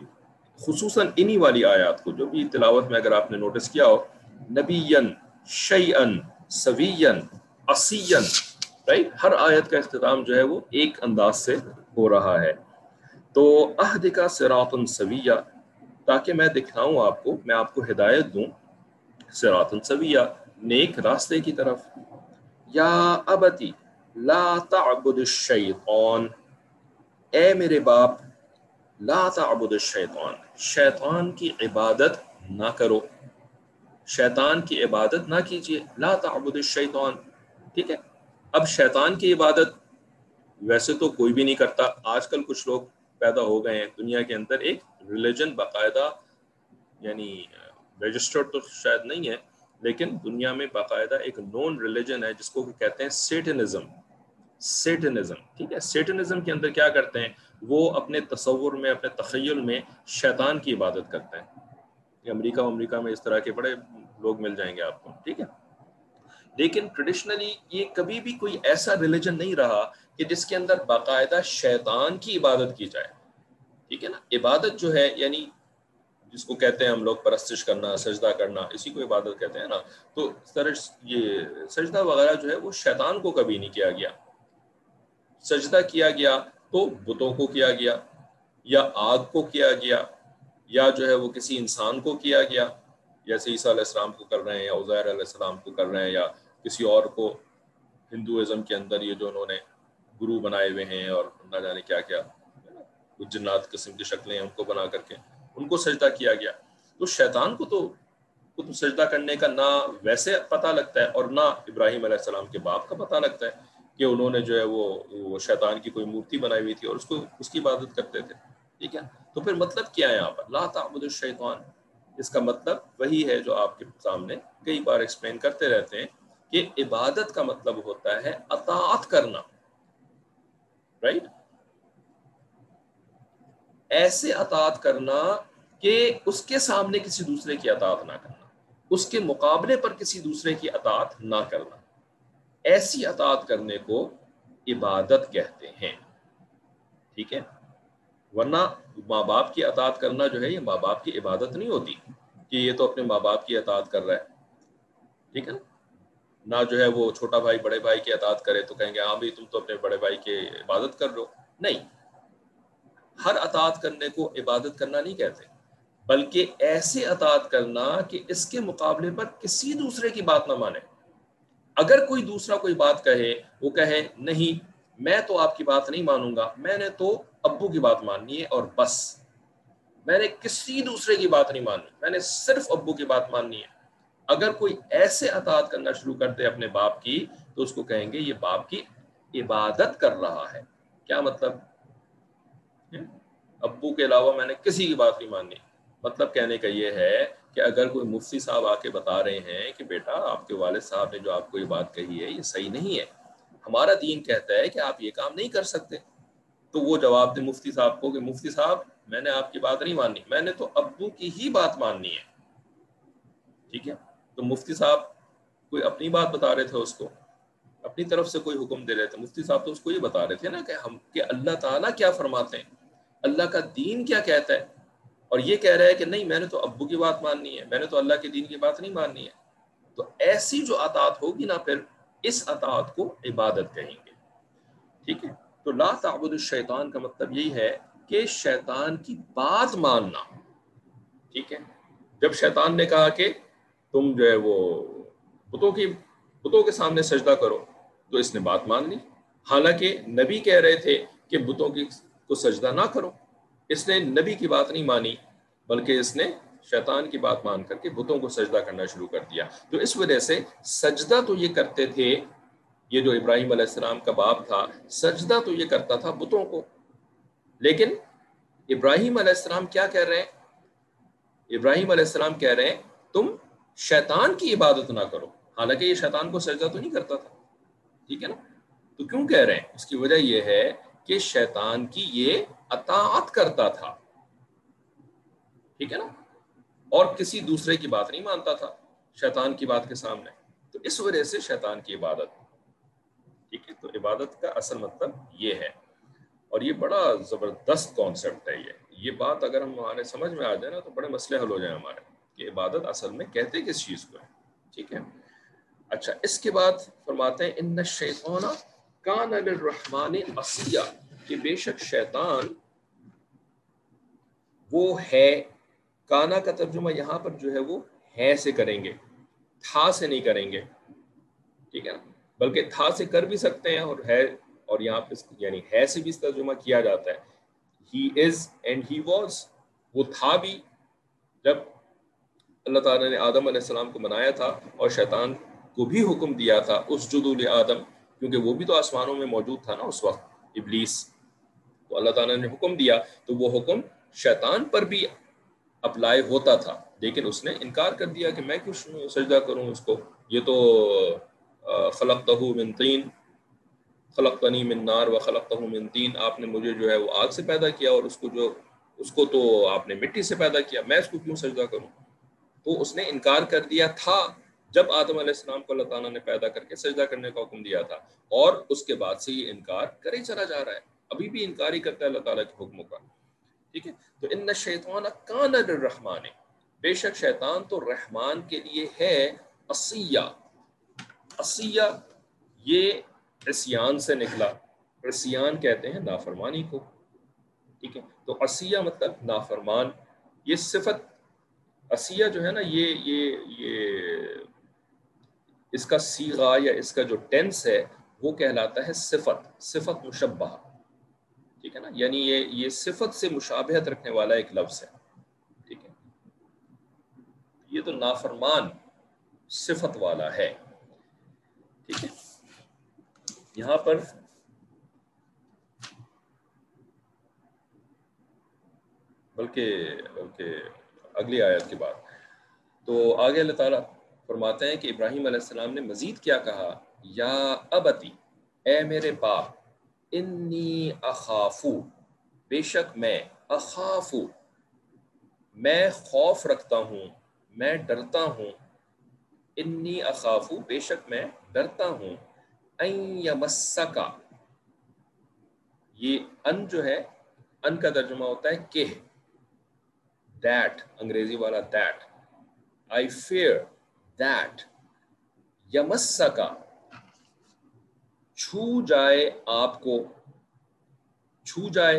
خصوصاً انہی والی آیات کو جو بھی تلاوت میں اگر آپ نے نوٹس کیا ہو، نبیًا شیئن سویًا عصیًا، رائٹ، ہر آیت کا اختتام جو ہے وہ ایک انداز سے ہو رہا ہے. تو اہدکا صراطا سویا، تاکہ میں دکھاؤں آپ کو، میں آپ کو ہدایت دوں صراطا سویا، نیک راستے کی طرف. یا ابتی لا تعبد الشیطان، اے میرے باپ لا تعبد الشیطان، شیطان کی عبادت نہ کرو، شیطان کی عبادت نہ کیجیے. لا تعبد الشیطان. ٹھیک ہے. اب شیطان کی عبادت ویسے تو کوئی بھی نہیں کرتا. آج کل کچھ لوگ پیدا ہو گئے ہیں دنیا کے اندر، ایک ریلیجن باقاعدہ، یعنی رجسٹرڈ تو شاید نہیں ہے لیکن دنیا میں باقاعدہ ایک نون ریلیجن ہے جس کو کہتے ہیں سیٹنزم. سیٹنزم. ٹھیک ہے. سیٹنزم کے اندر کیا کرتے ہیں وہ اپنے تصور میں، اپنے تخیل میں شیطان کی عبادت کرتے ہیں. امریکہ امریکہ میں اس طرح کے بڑے لوگ مل جائیں گے آپ کو. ٹھیک ہے. لیکن ٹریڈیشنلی یہ کبھی بھی کوئی ایسا ریلیجن نہیں رہا کہ جس کے اندر باقاعدہ شیطان کی عبادت کی جائے. ٹھیک ہے نا. عبادت جو ہے یعنی جس کو کہتے ہیں ہم لوگ پرستش کرنا، سجدہ کرنا، اسی کو عبادت کہتے ہیں نا. تو یہ سجدہ وغیرہ جو ہے وہ شیطان کو کبھی نہیں کیا گیا. سجدہ کیا گیا تو بتوں کو کیا گیا، یا آگ کو کیا گیا، یا جو ہے وہ کسی انسان کو کیا گیا، جیسے عیسیٰ علیہ السلام کو کر رہے ہیں یا عزیر علیہ السلام کو کر رہے ہیں، یا کسی اور کو ہندوازم کے اندر یہ جو انہوں نے گرو بنائے ہوئے ہیں اور نہ جانے کیا کیا کچھ جنات قسم کی شکلیں ہیں ان کو بنا کر کے ان کو سجدہ کیا گیا. تو شیطان کو تو کو تو سجدہ کرنے کا نہ ویسے پتہ لگتا ہے اور نہ ابراہیم علیہ السلام کے باپ کا پتہ لگتا ہے کہ انہوں نے جو ہے وہ وہ شیطان کی کوئی مورتی بنائی ہوئی تھی اور اس کو اس کی عبادت کرتے تھے. ٹھیک ہے. تو پھر مطلب کیا ہے یہاں پر لا تعبد الشیطان؟ اس کا مطلب وہی ہے جو آپ کے سامنے کئی بار ایکسپلین کرتے رہتے ہیں کہ عبادت کا مطلب ہوتا ہے اطاعت کرنا. رائٹ. ایسے اطاعت کرنا کہ اس کے سامنے کسی دوسرے کی اطاعت نہ کرنا، اس کے مقابلے پر کسی دوسرے کی اطاعت نہ کرنا. ایسی اطاعت کرنے کو عبادت کہتے ہیں. ٹھیک ہے. ورنہ ماں باپ کی اطاعت کرنا جو ہے یہ ماں باپ کی عبادت نہیں ہوتی کہ یہ تو اپنے ماں باپ کی اطاعت کر رہا ہے، ٹھیک ہے نا. نہ جو ہے وہ چھوٹا بھائی بڑے بھائی کی اطاعت کرے تو کہیں گے ہاں بھائی تم تو اپنے بڑے بھائی کی عبادت کر رہے ہو. نہیں، ہر اطاعت کرنے کو عبادت کرنا نہیں کہتے، بلکہ ایسے اطاعت کرنا کہ اس کے مقابلے پر کسی دوسرے کی بات نہ مانے. اگر کوئی دوسرا کوئی بات کہے، وہ کہے نہیں میں تو آپ کی بات نہیں مانوں گا، میں نے تو ابو کی بات ماننی ہے اور بس، میں نے کسی دوسرے کی بات نہیں ماننی، میں نے صرف ابو کی بات ماننی ہے. اگر کوئی ایسے اطاعت کرنا شروع کرتے اپنے باپ کی تو اس کو کہیں گے یہ باپ کی عبادت کر رہا ہے. کیا مطلب؟ ابو کے علاوہ میں نے کسی کی بات نہیں ماننی. مطلب کہنے کا یہ ہے کہ اگر کوئی مفتی صاحب آ کے بتا رہے ہیں کہ بیٹا آپ کے والد صاحب نے جو آپ کو یہ بات کہی ہے یہ صحیح نہیں ہے، ہمارا دین کہتا ہے کہ آپ یہ کام نہیں کر سکتے، تو وہ جواب دے مفتی صاحب کو کہ مفتی صاحب میں نے آپ کی بات نہیں ماننی، میں نے تو ابو کی ہی بات ماننی ہے. ٹھیک ہے، تو مفتی صاحب کوئی اپنی بات بتا رہے تھے، اس کو اپنی طرف سے کوئی حکم دے رہے تھے. مفتی صاحب تو اس کو یہ بتا رہے تھے نا کہ ہم کہ اللہ تعالیٰ کیا فرماتے ہیں، اللہ کا دین کیا کہتا ہے، اور یہ کہہ رہا ہے کہ نہیں میں نے تو ابو کی بات ماننی ہے، میں نے تو اللہ کے دین کی بات نہیں ماننی ہے. تو ایسی جو اطاعت ہوگی نا پھر اس اطاعت کو عبادت کہیں گے. ٹھیک ہے، تو لا تعبد الشیطان کا مطلب یہی ہے کہ شیطان کی بات ماننا. ٹھیک ہے، جب شیطان نے کہا کہ تم جو ہے وہ بتوں کی بتوں کے سامنے سجدہ کرو تو اس نے بات مان لی، حالانکہ نبی کہہ رہے تھے کہ بتوں کی کو سجدہ نہ کرو. اس نے نبی کی بات نہیں مانی بلکہ اس نے شیطان کی بات مان کر کے بتوں کو سجدہ کرنا شروع کر دیا. تو اس وجہ سے سجدہ تو یہ کرتے تھے، یہ جو ابراہیم علیہ السلام کا باپ تھا سجدہ تو یہ کرتا تھا بتوں کو، لیکن ابراہیم علیہ السلام کیا کہہ رہے ہیں؟ ابراہیم علیہ السلام کہہ رہے ہیں تم شیطان کی عبادت نہ کرو، حالانکہ یہ شیطان کو سجدہ تو نہیں کرتا تھا. ٹھیک ہے نا، تو کیوں کہہ رہے ہیں؟ اس کی وجہ یہ ہے کہ شیطان کی یہ اطاعت کرتا تھا. ٹھیک ہے نا، اور کسی دوسرے کی بات نہیں مانتا تھا شیطان کی بات کے سامنے، تو اس وجہ سے شیطان کی عبادت. ٹھیک ہے، تو عبادت کا اصل مطلب یہ ہے، اور یہ بڑا زبردست کانسیپٹ ہے. یہ یہ بات اگر ہم ہمارے سمجھ میں آ جائے نا تو بڑے مسئلے حل ہو جائیں ہمارے کہ عبادت اصل میں کہتے کس چیز کو ہے. ٹھیک ہے، اچھا اس کے بعد فرماتے ہیں ان الشیطان کان للرحمن عصیا، کہ بے شک شیطان وہ ہے. کانا کا ترجمہ یہاں پر جو ہے وہ ہے سے کریں گے، تھا سے نہیں کریں گے. ٹھیک ہے نا، بلکہ تھا سے کر بھی سکتے ہیں اور ہے، اور یہاں پہ یعنی ہے سے بھی ترجمہ کیا جاتا ہے. ہی از اینڈ ہی واز، وہ تھا بھی جب اللہ تعالیٰ نے آدم علیہ السلام کو بنایا تھا اور شیطان کو بھی حکم دیا تھا اسجدوا لآدم، کیونکہ وہ بھی تو آسمانوں میں موجود تھا نا اس وقت ابلیس. تو اللہ تعالیٰ نے حکم دیا تو وہ حکم شیطان پر بھی اپلائی ہوتا تھا، لیکن اس نے انکار کر دیا کہ میں کیوں سجدہ کروں اس کو، یہ تو خلقتہ من طین خلقتنی من نار و خلقتہ من طین، آپ نے مجھے جو ہے وہ آگ سے پیدا کیا اور اس کو جو اس کو تو آپ نے مٹی سے پیدا کیا، میں اس کو کیوں سجدہ کروں. تو اس نے انکار کر دیا تھا جب آدم علیہ السلام کو اللہ تعالیٰ نے پیدا کر کے سجدہ کرنے کا حکم دیا تھا، اور اس کے بعد سے یہ انکار کرے چلا جا رہا ہے، ابھی بھی انکار ہی کرتا ہے اللہ تعالیٰ کے حکموں کا. ٹھیک ہے، تو ان الشیطان کان للرحمن، بے شک شیطان تو رحمان کے لیے ہے عصیا. عصیا یہ عصیان سے نکلا، عصیان کہتے ہیں نافرمانی کو. ٹھیک ہے، تو عصیا مطلب نافرمان. یہ صفت عصیہ جو ہے نا یہ یہ یہ اس کا صیغہ یا اس کا جو ٹینس ہے وہ کہلاتا ہے صفت، صفت مشبہہ. ٹھیک ہے نا، یعنی یہ یہ صفت سے مشابہت رکھنے والا ایک لفظ ہے. ٹھیک ہے، یہ تو نافرمان صفت والا ہے. ٹھیک ہے، یہاں پر بلکہ بلکہ اگلی آیت کے بعد تو آگے اللہ تعالیٰ فرماتے ہیں کہ ابراہیم علیہ السلام نے مزید کیا کہا، یا ابتی، اے میرے باپ، انی اخافو، بے شک میں، اخافو، میں خوف رکھتا ہوں، میں ڈرتا ہوں، انی اخافو، بے شک میں ڈرتا ہوں، ان یمسکا، یہ ان جو ہے ان کا ترجمہ ہوتا ہے کہ، دیٹ انگریزی والا دیٹ، آئی فیئر دیٹ یمسکا چھو جائے آپ کو، چھو جائے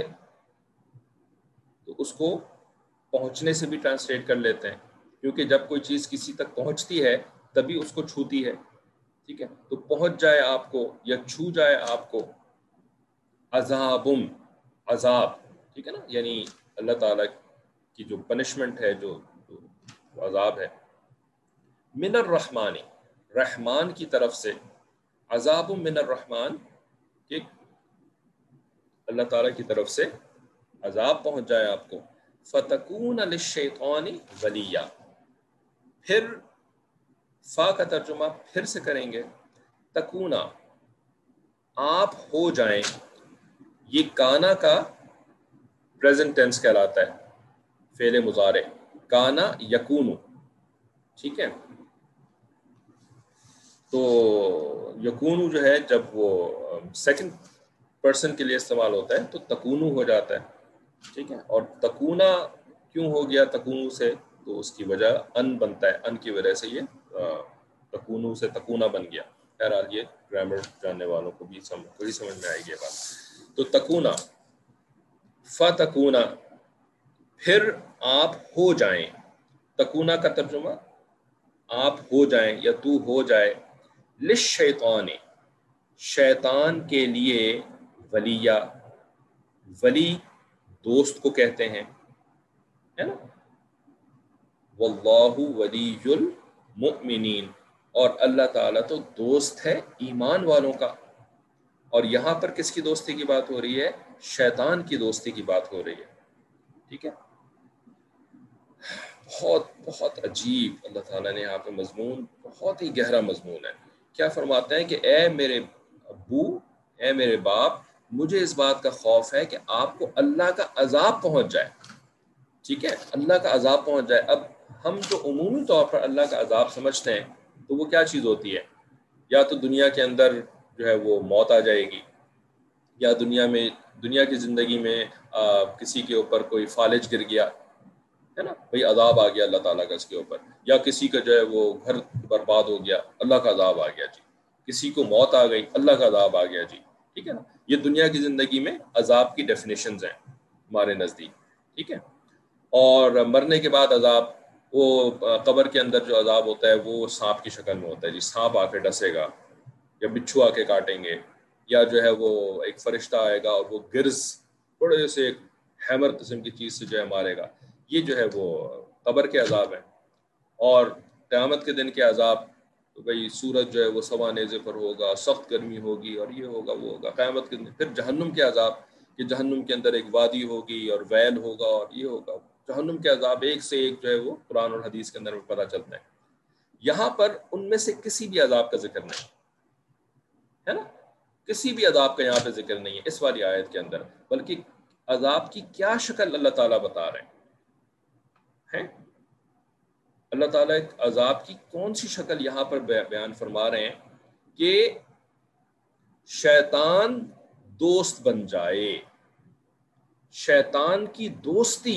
تو اس کو پہنچنے سے بھی ٹرانسلیٹ کر لیتے ہیں، کیونکہ جب کوئی چیز کسی تک پہنچتی ہے تبھی اس کو چھوتی ہے، ٹھیک ہے، تو پہنچ جائے آپ کو یا چھو جائے آپ کو، عذابم عذاب، ٹھیک ہے نا، یعنی اللہ تعالیٰ کی جو پنشمنٹ ہے، جو, جو عذاب ہے، من الرحمانی رحمان کی طرف سے، عذاب من الرحمان کہ اللہ تعالیٰ کی طرف سے عذاب پہنچ جائے آپ کو، فتکون للشیطان ولیہ، پھر فا کا ترجمہ پھر سے کریں گے، تکونا آپ ہو جائیں، یہ کانا کا پریزنٹ ٹینس کہلاتا ہے، فعل مضارع، کانا یکونو، ٹھیک ہے، تو یکونو جو ہے جب وہ سیکنڈ پرسن کے لیے استعمال ہوتا ہے تو تکونو ہو جاتا ہے، ٹھیک ہے، اور تکونا کیوں ہو گیا تکونو سے، تو اس کی وجہ ان بنتا ہے، ان کی وجہ سے یہ تکونو سے تکونا بن گیا۔ بہرحال یہ گرامر جاننے والوں کو بھی سمجھ تھوڑی سمجھ میں آئے گی بات۔ تو تکونا، فتکونا پھر آپ ہو جائیں، تکونا کا ترجمہ آپ ہو جائیں یا تو ہو جائے، للشیطان شیطان کے لیے، ولیہ ولی دوست کو کہتے ہیں، ہے نا، واللہ ولی المؤمنین، اور اللہ تعالیٰ تو دوست ہے ایمان والوں کا، اور یہاں پر کس کی دوستی کی بات ہو رہی ہے؟ شیطان کی دوستی کی بات ہو رہی ہے، ٹھیک ہے۔ بہت بہت عجیب اللہ تعالیٰ نے یہاں پہ مضمون، بہت ہی گہرا مضمون ہے۔ کیا فرماتے ہیں کہ اے میرے ابو، اے میرے باپ، مجھے اس بات کا خوف ہے کہ آپ کو اللہ کا عذاب پہنچ جائے، ٹھیک ہے، اللہ کا عذاب پہنچ جائے۔ اب ہم جو عمومی طور پر اللہ کا عذاب سمجھتے ہیں تو وہ کیا چیز ہوتی ہے؟ یا تو دنیا کے اندر جو ہے وہ موت آ جائے گی، یا دنیا میں دنیا کی زندگی میں آ, کسی کے اوپر کوئی فالج گر گیا ہے نا، بھئی عذاب آ گیا اللہ تعالیٰ کا اس کے اوپر، یا کسی کا جو ہے وہ گھر برباد ہو گیا، اللہ کا عذاب آ گیا جی، کسی کو موت آ گئی، اللہ کا عذاب آ گیا جی، ٹھیک ہے نا، یہ دنیا کی زندگی میں عذاب کی ڈیفینیشنز ہیں ہمارے نزدیک، ٹھیک ہے۔ اور مرنے کے بعد عذاب، وہ قبر کے اندر جو عذاب ہوتا ہے وہ سانپ کی شکل میں ہوتا ہے جی، سانپ آ کے ڈسے گا یا بچھو آ کے کاٹیں گے، یا جو ہے وہ ایک فرشتہ آئے گا اور وہ گرز بڑے سے ایک ہیمر قسم کی چیز سے جو ہے مارے گا، یہ جو ہے وہ قبر کے عذاب ہیں۔ اور قیامت کے دن کے عذاب، تو بھئی سورج جو ہے وہ سوا نیزے پر ہوگا، سخت گرمی ہوگی اور یہ ہوگا وہ ہوگا قیامت کے دن۔ پھر جہنم کے عذاب کہ جہنم کے اندر ایک وادی ہوگی اور ویل ہوگا اور یہ ہوگا، جہنم کے عذاب ایک سے ایک جو ہے وہ قرآن اور حدیث کے اندر پتہ چلتا ہے۔ یہاں پر ان میں سے کسی بھی عذاب کا ذکر نہیں ہے نا، کسی بھی عذاب کا یہاں پہ ذکر نہیں ہے اس والی آیت کے اندر، بلکہ عذاب کی کیا شکل اللہ تعالیٰ بتا رہے ہیں، اللہ تعالیٰ ایک عذاب کی کون سی شکل یہاں پر بیان فرما رہے ہیں کہ شیطان دوست بن جائے، شیطان کی دوستی،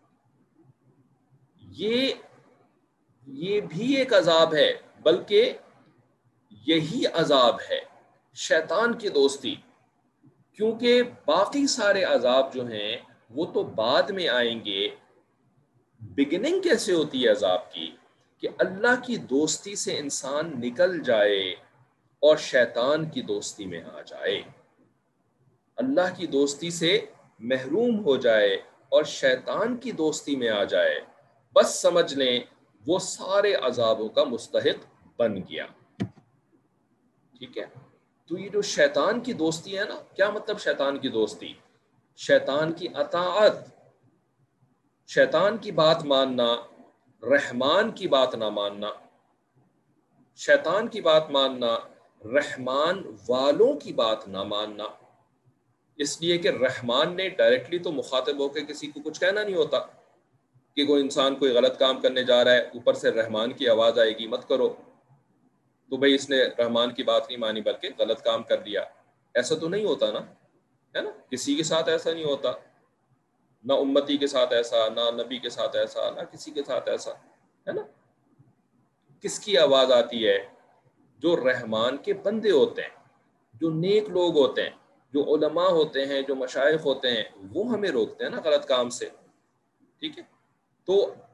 یہ یہ بھی ایک عذاب ہے، بلکہ یہی عذاب ہے شیطان کی دوستی، کیونکہ باقی سارے عذاب جو ہیں وہ تو بعد میں آئیں گے۔ بگننگ کیسے ہوتی ہے عذاب کی؟ کہ اللہ کی دوستی سے انسان نکل جائے اور شیطان کی دوستی میں آ جائے، اللہ کی دوستی سے محروم ہو جائے اور شیطان کی دوستی میں آ جائے، بس سمجھ لیں وہ سارے عذابوں کا مستحق بن گیا، ٹھیک ہے۔ تو یہ جو شیطان کی دوستی ہے نا، کیا مطلب شیطان کی دوستی؟ شیطان کی اطاعت، شیطان کی بات ماننا، رحمان کی بات نہ ماننا، شیطان کی بات ماننا، رحمان والوں کی بات نہ ماننا، اس لیے کہ رحمان نے ڈائریکٹلی تو مخاطب ہو کے کسی کو کچھ کہنا نہیں ہوتا کہ کوئی انسان کوئی غلط کام کرنے جا رہا ہے، اوپر سے رحمان کی آواز آئے گی مت کرو، تو بھئی اس نے رحمان کی بات نہیں مانی بلکہ غلط کام کر دیا، ایسا تو نہیں ہوتا نا، ہے نا، کسی کے ساتھ ایسا نہیں ہوتا۔ نہ امتی کے ساتھ ایسا، نہ نبی کے ساتھ ایسا، نہ کسی کے ساتھ ایسا، ہے نا. کس کی آواز آتی ہے؟ جو رحمان کے بندے ہوتے ہیں، جو نیک لوگ ہوتے ہیں، جو علماء ہوتے ہیں، جو مشائخ ہوتے ہیں، وہ ہمیں روکتے ہیں نا غلط کام سے. ٹھیک ہے. تو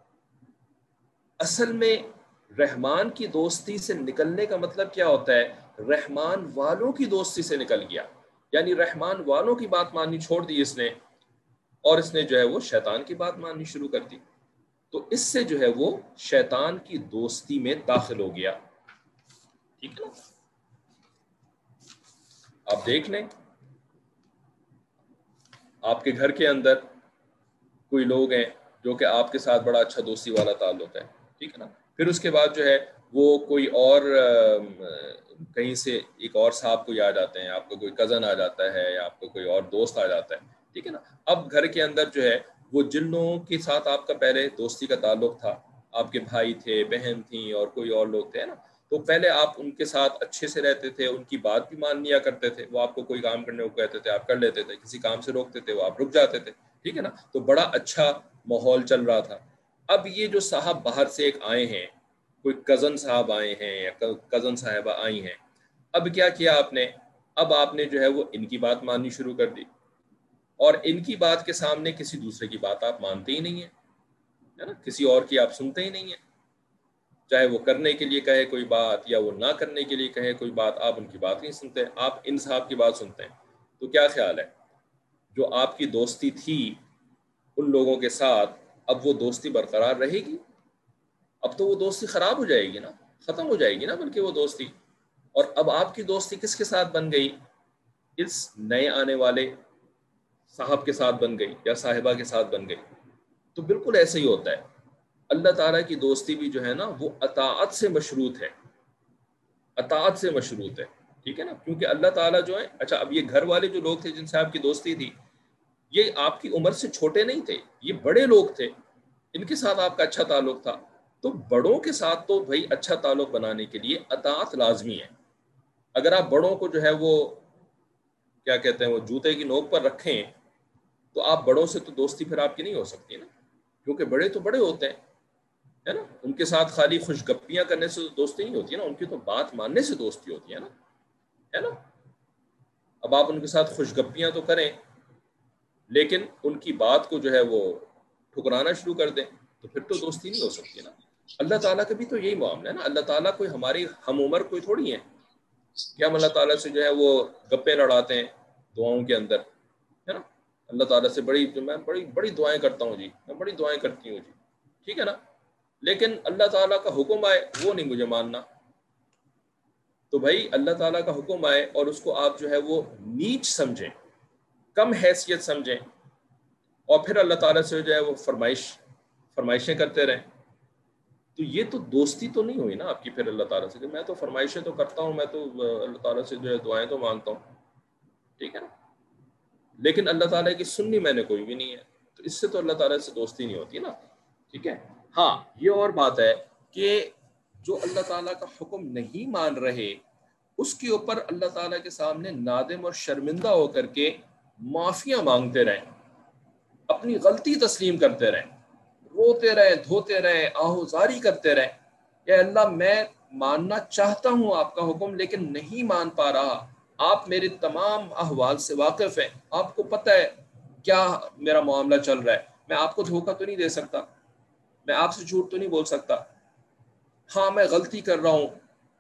اصل میں رحمان کی دوستی سے نکلنے کا مطلب کیا ہوتا ہے؟ رحمان والوں کی دوستی سے نکل گیا، یعنی رحمان والوں کی بات ماننی چھوڑ دی اس نے، اور اس نے جو ہے وہ شیطان کی بات ماننی شروع کر دی. تو اس سے جو ہے وہ شیطان کی دوستی میں داخل ہو گیا. ٹھیک ہے نا. آپ دیکھ لیں آپ کے گھر کے اندر کوئی لوگ ہیں جو کہ آپ کے ساتھ بڑا اچھا دوستی والا تعلق ہے، ٹھیک ہے نا. پھر اس کے بعد جو ہے وہ کوئی اور کہیں سے ایک اور صاحب کوئی آ جاتے ہیں، آپ کو کوئی کزن آ جاتا ہے، یا آپ کو کوئی اور دوست آ جاتا ہے، ٹھیک ہے نا. اب گھر کے اندر جو ہے وہ جن لوگوں کے ساتھ آپ کا پہلے دوستی کا تعلق تھا، آپ کے بھائی تھے، بہن تھیں، اور کوئی اور لوگ تھے نا، تو پہلے آپ ان کے ساتھ اچھے سے رہتے تھے، ان کی بات بھی مان لیا کرتے تھے. وہ آپ کو کوئی کام کرنے کو کہتے تھے، آپ کر لیتے تھے. کسی کام سے روکتے تھے، وہ آپ رک جاتے تھے. ٹھیک ہے نا. تو بڑا اچھا ماحول چل رہا تھا. اب یہ جو صاحب باہر سے ایک آئے ہیں، کوئی کزن صاحب آئے ہیں یا کزن صاحبہ آئی ہیں، اب کیا کیا آپ نے؟ اب آپ نے جو ہے وہ ان کی بات ماننی شروع کر دی، اور ان کی بات کے سامنے کسی دوسرے کی بات آپ مانتے ہی نہیں ہیں، ہے نا. کسی اور کی آپ سنتے ہی نہیں ہیں، چاہے وہ کرنے کے لیے کہے کوئی بات یا وہ نہ کرنے کے لیے کہے کوئی بات، آپ ان کی بات نہیں سنتے، آپ ان صاحب کی بات سنتے ہیں. تو کیا خیال ہے، جو آپ کی دوستی تھی ان لوگوں کے ساتھ، اب وہ دوستی برقرار رہے گی؟ اب تو وہ دوستی خراب ہو جائے گی نا، ختم ہو جائے گی نا بلکہ وہ دوستی. اور اب آپ کی دوستی کس کے ساتھ بن گئی؟ اس نئے آنے والے صاحب کے ساتھ بن گئی یا صاحبہ کے ساتھ بن گئی. تو بالکل ایسے ہی ہوتا ہے. اللہ تعالیٰ کی دوستی بھی جو ہے نا وہ اطاعت سے مشروط ہے، اطاعت سے مشروط ہے. ٹھیک ہے نا. کیونکہ اللہ تعالیٰ جو ہے، اچھا اب یہ گھر والے جو لوگ تھے جن سے آپ کی دوستی تھی، یہ آپ کی عمر سے چھوٹے نہیں تھے، یہ بڑے لوگ تھے، ان کے ساتھ آپ کا اچھا تعلق تھا. تو بڑوں کے ساتھ تو بھائی اچھا تعلق بنانے کے لیے اطاعت لازمی ہے. اگر آپ بڑوں کو جو ہے وہ کیا کہتے ہیں وہ جوتے کی نوک پر رکھیں، تو آپ بڑوں سے تو دوستی پھر آپ کی نہیں ہو سکتی نا، کیونکہ بڑے تو بڑے ہوتے ہیں، ہے نا. ان کے ساتھ خالی خوش گپیاں کرنے سے دوستی نہیں ہوتی ہے نا، ان کی تو بات ماننے سے دوستی ہوتی ہے نا، ہے نا. اب آپ ان کے ساتھ خوش گپیاں تو کریں، لیکن ان کی بات کو جو ہے وہ ٹھکرانا شروع کر دیں، تو پھر تو دوستی نہیں ہو سکتی نا. اللہ تعالیٰ کا بھی تو یہی معاملہ ہے نا. اللہ تعالیٰ کوئی ہماری ہم عمر کوئی تھوڑی ہے کہ ہم اللہ تعالیٰ سے جو ہے وہ گپے لڑاتے ہیں دعاؤں کے اندر، ہے نا. اللہ تعالیٰ سے بڑی میں بڑی بڑی دعائیں کرتا ہوں جی، میں بڑی دعائیں کرتی ہوں جی، ٹھیک ہے نا. لیکن اللہ تعالیٰ کا حکم آئے وہ نہیں مجھے ماننا. تو بھائی اللہ تعالیٰ کا حکم آئے اور اس کو آپ جو ہے وہ نیچ سمجھیں، کم حیثیت سمجھیں، اور پھر اللہ تعالیٰ سے جو ہے وہ فرمائش فرمائشیں کرتے رہیں، تو یہ تو دوستی تو نہیں ہوئی نا آپ کی پھر اللہ تعالیٰ سے. کہ میں تو فرمائشیں تو کرتا ہوں، میں تو اللہ تعالیٰ سے جو ہے دعائیں تو مانگتا ہوں، ٹھیک ہے نا، لیکن اللہ تعالیٰ کی سننی میں نے کوئی بھی نہیں ہے. تو اس سے تو اللہ تعالیٰ سے دوستی نہیں ہوتی نا. ٹھیک ہے. ہاں یہ اور بات ہے کہ جو اللہ تعالیٰ کا حکم نہیں مان رہے، اس کے اوپر اللہ تعالیٰ کے سامنے نادم اور شرمندہ ہو کر کے معافیاں مانگتے رہیں، اپنی غلطی تسلیم کرتے رہیں، روتے رہے، دھوتے رہے، آہوزاری کرتے رہے. کہ اللہ میں ماننا چاہتا ہوں آپ کا حکم لیکن نہیں مان پا رہا، آپ میرے تمام احوال سے واقف ہیں، آپ کو پتہ ہے کیا میرا معاملہ چل رہا ہے، میں آپ کو دھوکہ تو نہیں دے سکتا، میں آپ سے جھوٹ تو نہیں بول سکتا. ہاں میں غلطی کر رہا ہوں،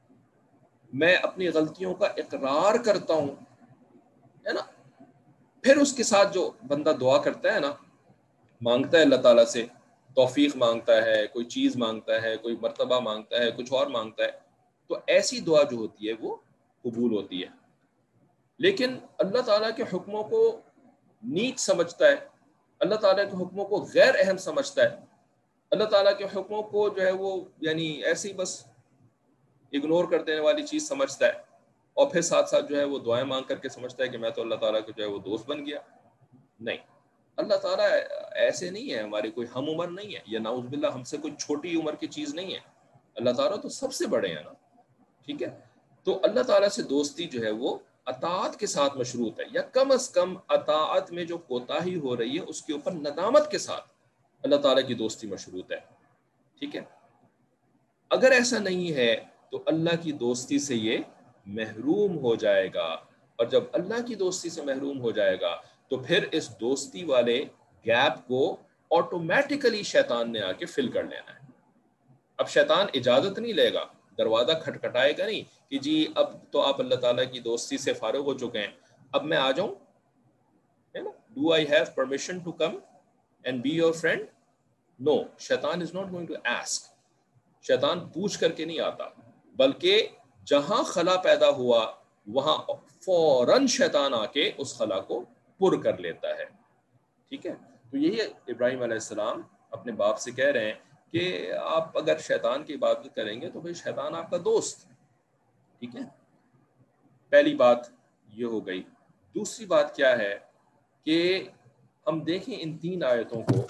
میں اپنی غلطیوں کا اقرار کرتا ہوں، ہے نا. پھر اس کے ساتھ جو بندہ دعا کرتا ہے نا، مانگتا ہے اللہ تعالیٰ سے، توفیق مانگتا ہے، کوئی چیز مانگتا ہے، کوئی مرتبہ مانگتا ہے، کچھ اور مانگتا ہے، تو ایسی دعا جو ہوتی ہے وہ قبول ہوتی ہے. لیکن اللہ تعالیٰ کے حکموں کو نیچ سمجھتا ہے، اللہ تعالیٰ کے حکموں کو غیر اہم سمجھتا ہے، اللہ تعالیٰ کے حکموں کو جو ہے وہ یعنی ایسے ہی بس اگنور کر دینے والی چیز سمجھتا ہے، اور پھر ساتھ ساتھ جو ہے وہ دعائیں مانگ کر کے سمجھتا ہے کہ میں تو اللہ تعالیٰ کو جو ہے وہ دوست بن گیا. نہیں، اللہ تعالیٰ ایسے نہیں ہے، ہماری کوئی ہم عمر نہیں ہے، یا نعوذ باللہ ہم سے کوئی چھوٹی عمر کی چیز نہیں ہے. اللہ تعالیٰ تو سب سے بڑے ہیں نا. ٹھیک ہے. تو اللہ تعالیٰ سے دوستی جو ہے وہ اطاعت کے ساتھ مشروط ہے، یا کم از کم اطاعت میں جو کوتاہی ہو رہی ہے اس کے اوپر ندامت کے ساتھ اللہ تعالیٰ کی دوستی مشروط ہے. ٹھیک ہے، اگر ایسا نہیں ہے تو اللہ کی دوستی سے یہ محروم ہو جائے گا، اور جب اللہ کی دوستی سے محروم ہو جائے گا تو پھر اس دوستی والے گیپ کو آٹومیٹیکلی شیطان نے آ کے فل کر لینا ہے. اب شیطان اجازت نہیں لے گا، دروازہ کھٹکھٹائے گا نہیں کہ جی اب تو آپ اللہ تعالیٰ کی دوستی سے فارغ ہو چکے ہیں، اب میں آ جاؤں، ہے نا، do I have permission to come and be your friend? No, شیطان is not going to ask. شیطان پوچھ کر کے نہیں آتا، بلکہ جہاں خلا پیدا ہوا وہاں فوراً شیطان آ کے اس خلا کو پر کر لیتا ہے. ٹھیک ہے، تو یہی ابراہیم علیہ السلام اپنے باپ سے کہہ رہے ہیں کہ آپ اگر شیطان کی عبادت کریں گے تو پھر شیطان آپ کا دوست. ٹھیک ہے، پہلی بات یہ ہو گئی. دوسری بات کیا ہے کہ ہم دیکھیں ان تین آیتوں کو،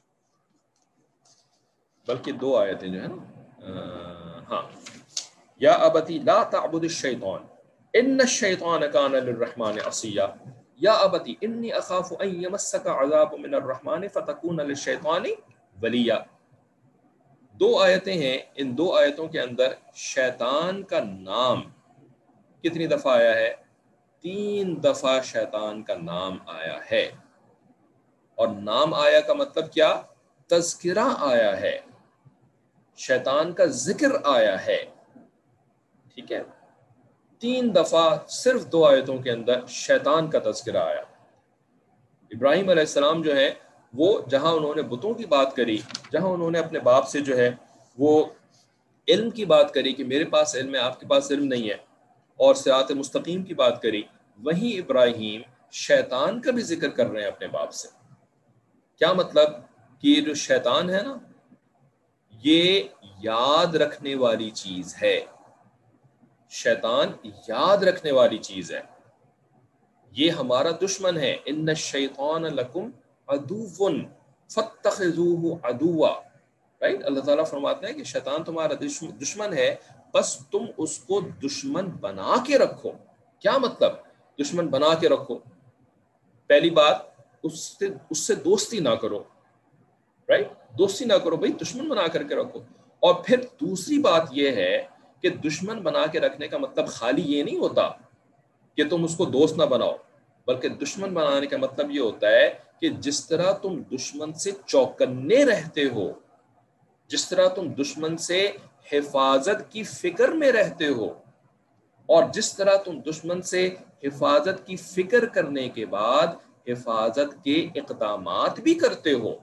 بلکہ دو آیتیں جو ہے نا، ہاں، یا ابتی لا تعبد الشیطان ان الشیطان کان للرحمن عصیا، یا ابتی انی اخاف ان یمسک عذاب من الرحمن فتکون للشیطان ولیا. دو آیتیں ہیں، ان دو آیتوں کے اندر شیطان کا نام کتنی دفعہ آیا ہے؟ تین دفعہ شیطان کا نام آیا ہے. اور نام آیا کا مطلب کیا؟ تذکرہ آیا ہے، شیطان کا ذکر آیا ہے. ٹھیک ہے، تین دفعہ صرف دو آیتوں کے اندر شیطان کا تذکرہ آیا. ابراہیم علیہ السلام جو ہے وہ جہاں انہوں نے بتوں کی بات کری، جہاں انہوں نے اپنے باپ سے جو ہے وہ علم کی بات کری کہ میرے پاس علم ہے آپ کے پاس علم نہیں ہے، اور صراط مستقیم کی بات کری، وہیں ابراہیم شیطان کا بھی ذکر کر رہے ہیں اپنے باپ سے. کیا مطلب کہ یہ جو شیطان ہے نا، یہ یاد رکھنے والی چیز ہے. شیطان یاد رکھنے والی چیز ہے، یہ ہمارا دشمن ہے. ان الشیطان لکم عدو فاتخذوہ عدوا، رائٹ؟ اللہ تعالیٰ فرماتے ہیں کہ شیطان تمہارا دشمن ہے، بس تم اس کو دشمن بنا کے رکھو. کیا مطلب دشمن بنا کے رکھو؟ پہلی بات، اس سے اس سے دوستی نہ کرو، رائٹ؟ دوستی نہ کرو بھائی، دشمن بنا کر کے رکھو. اور پھر دوسری بات یہ ہے کہ دشمن بنا کے رکھنے کا مطلب خالی یہ نہیں ہوتا کہ تم اس کو دوست نہ بناؤ، بلکہ دشمن بنانے کا مطلب یہ ہوتا ہے کہ جس طرح تم دشمن سے چوکنے رہتے ہو، جس طرح تم دشمن سے حفاظت کی فکر میں رہتے ہو، اور جس طرح تم دشمن سے حفاظت کی فکر کرنے کے بعد حفاظت کے اقدامات بھی کرتے ہو،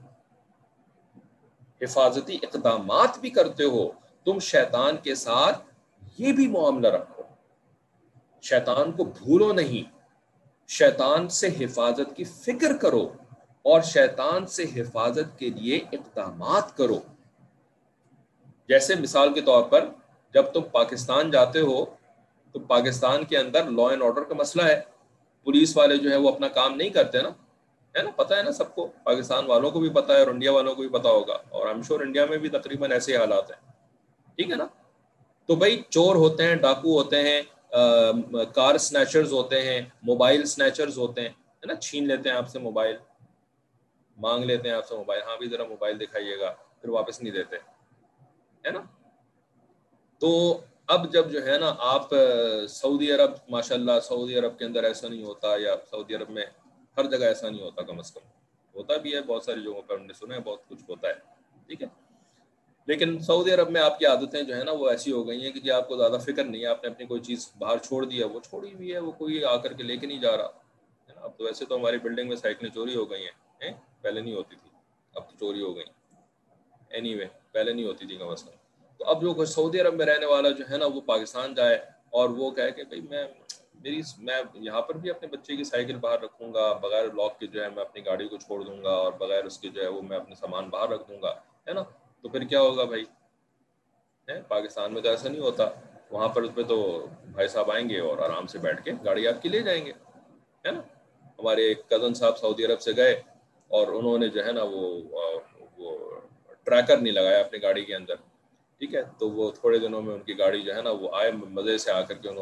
حفاظتی اقدامات بھی کرتے ہو، تم شیطان کے ساتھ یہ بھی معاملہ رکھو. شیطان کو بھولو نہیں، شیطان سے حفاظت کی فکر کرو اور شیطان سے حفاظت کے لیے اقدامات کرو. جیسے مثال کے طور پر جب تم پاکستان جاتے ہو تو پاکستان کے اندر لا اینڈ آرڈر کا مسئلہ ہے، پولیس والے جو ہے وہ اپنا کام نہیں کرتے نا، ہے نا، پتہ ہے نا سب کو، پاکستان والوں کو بھی پتہ ہے اور انڈیا والوں کو بھی پتہ ہوگا، اور آئی ایم شور انڈیا میں بھی تقریباً ایسے حالات ہیں. ٹھیک ہے نا، تو بھائی چور ہوتے ہیں، ڈاکو ہوتے ہیں، کار سنیچرز ہوتے ہیں، موبائل سنیچرز ہوتے ہیں، ہے نا، چھین لیتے ہیں آپ سے موبائل، مانگ لیتے ہیں آپ سے موبائل، ہاں بھی ذرا موبائل دکھائیے گا، پھر واپس نہیں دیتے، ہے نا. تو اب جب جو ہے نا آپ سعودی عرب، ماشاءاللہ سعودی عرب کے اندر ایسا نہیں ہوتا، یا سعودی عرب میں ہر جگہ ایسا نہیں ہوتا، کم از کم ہوتا بھی ہے بہت ساری جگہوں پر، ہم نے سنا ہے بہت کچھ ہوتا ہے. ٹھیک ہے، لیکن سعودی عرب میں آپ کی عادتیں جو ہے نا وہ ایسی ہو گئی ہیں کہ جی آپ کو زیادہ فکر نہیں ہے، آپ نے اپنی کوئی چیز باہر چھوڑ دی ہے، وہ چھوڑی ہوئی ہے، وہ کوئی آ کر کے لے کے نہیں جا رہا. اب تو ویسے تو ہماری بلڈنگ میں سائیکلیں چوری ہو گئی ہیں، پہلے نہیں ہوتی تھی، اب تو چوری ہو گئی. اینی وے پہلے نہیں ہوتی تھی کم از کم. تو اب جو سعودی عرب میں رہنے والا جو ہے نا وہ پاکستان جائے اور وہ کہے کہ بھائی میں میری میں یہاں پر بھی اپنے بچے کی سائیکل باہر رکھوں گا، بغیر لاک کے جو ہے میں اپنی گاڑی کو چھوڑ دوں گا، اور بغیر اس کے جو ہے وہ میں اپنے سامان باہر رکھ دوں گا، ہے نا. تو پھر کیا ہوگا بھائی؟ پاکستان میں تو ایسا نہیں ہوتا، وہاں پر اس پہ تو بھائی صاحب آئیں گے اور آرام سے بیٹھ کے گاڑی آپ کی لے جائیں گے، ہے نا. ہمارے ایک کزن صاحب سعودی عرب سے گئے اور انہوں نے جو ہے نا وہ وہ ٹریکر نہیں لگایا اپنی گاڑی کے اندر. ٹھیک ہے، تو وہ تھوڑے دنوں میں ان کی گاڑی جو ہے نا وہ آئے، مزے سے آ کر کے انہوں نے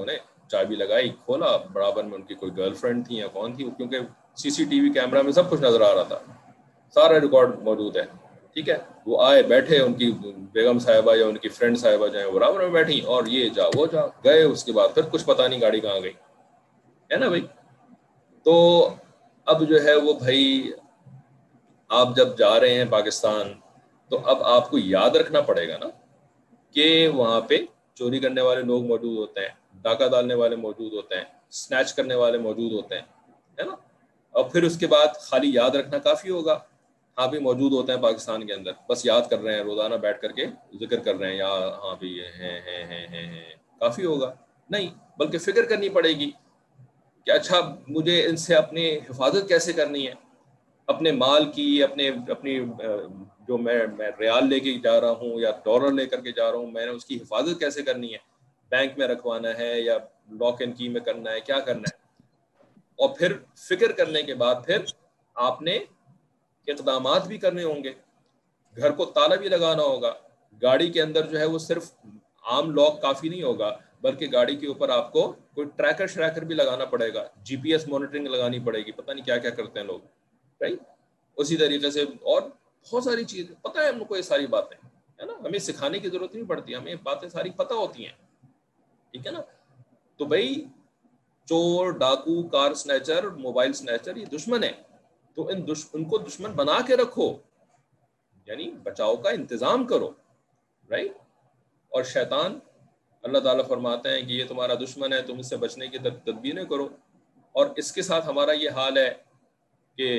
چابی لگائی, کھولا, برابر میں ان کی کوئی گرل فرینڈ تھی یا کون تھی, کیونکہ سی سی ٹی وی کیمرہ میں سب کچھ نظر آ رہا تھا, سارا ریکارڈ موجود ہے. ٹھیک ہے, وہ آئے بیٹھے, ان کی بیگم صاحبہ یا ان کی فرینڈ صاحبہ جو ہیں برابر میں بیٹھی, اور یہ جا وہ جا گئے. اس کے بعد پھر کچھ پتہ نہیں گاڑی کہاں گئی, ہے نا بھائی. تو اب جو ہے وہ بھائی آپ جب جا رہے ہیں پاکستان, تو اب آپ کو یاد رکھنا پڑے گا نا کہ وہاں پہ چوری کرنے والے لوگ موجود ہوتے ہیں, ڈاکہ ڈالنے والے موجود ہوتے ہیں, سنیچ کرنے والے موجود ہوتے ہیں, ہے نا. اور پھر اس کے بعد خالی یاد رکھنا کافی ہوگا, ہاں بھی موجود ہوتے ہیں پاکستان کے اندر, بس یاد کر رہے ہیں, روزانہ بیٹھ کر کے ذکر کر رہے ہیں, یا ہاں بھی یہ ہیں ہیں ہیں ہیں ہیں کافی ہوگا. نہیں, بلکہ فکر کرنی پڑے گی کہ اچھا مجھے ان سے اپنی حفاظت کیسے کرنی ہے, اپنے مال کی, اپنے اپنی جو میں میں ریال لے کے جا رہا ہوں یا ڈالر لے کر کے جا رہا ہوں, میں نے اس کی حفاظت کیسے کرنی ہے, بینک میں رکھوانا ہے یا لاک اینڈ کی میں کرنا ہے, کیا کرنا ہے. اور پھر فکر کرنے کے بعد پھر آپ نے اقدامات بھی کرنے ہوں گے, گھر کو تالا بھی لگانا ہوگا, گاڑی کے اندر جو ہے وہ صرف عام لاک کافی نہیں ہوگا, بلکہ گاڑی کے اوپر آپ کو کوئی ٹریکر شریکر بھی لگانا پڑے گا, جی پی ایس مانیٹرنگ لگانی پڑے گی, پتہ نہیں کیا کیا کرتے ہیں لوگ, رائٹ. اسی طریقے سے اور بہت ساری چیزیں پتہ ہے ہم کو, یہ ساری باتیں ہے نا, ہمیں سکھانے کی ضرورت نہیں پڑتی, ہمیں باتیں ساری پتہ ہوتی ہیں. ٹھیک ہے نا. تو بھائی چور, ڈاکو, کار سنیچر, موبائل سنیچر یہ دشمن ہے, تو ان دش... ان کو دشمن بنا کے رکھو, یعنی بچاؤ کا انتظام کرو, رائٹ. اور شیطان, اللہ تعالیٰ فرماتے ہیں کہ یہ تمہارا دشمن ہے, تم اس سے بچنے کی تدبیریں کرو. اور اس کے ساتھ ہمارا یہ حال ہے کہ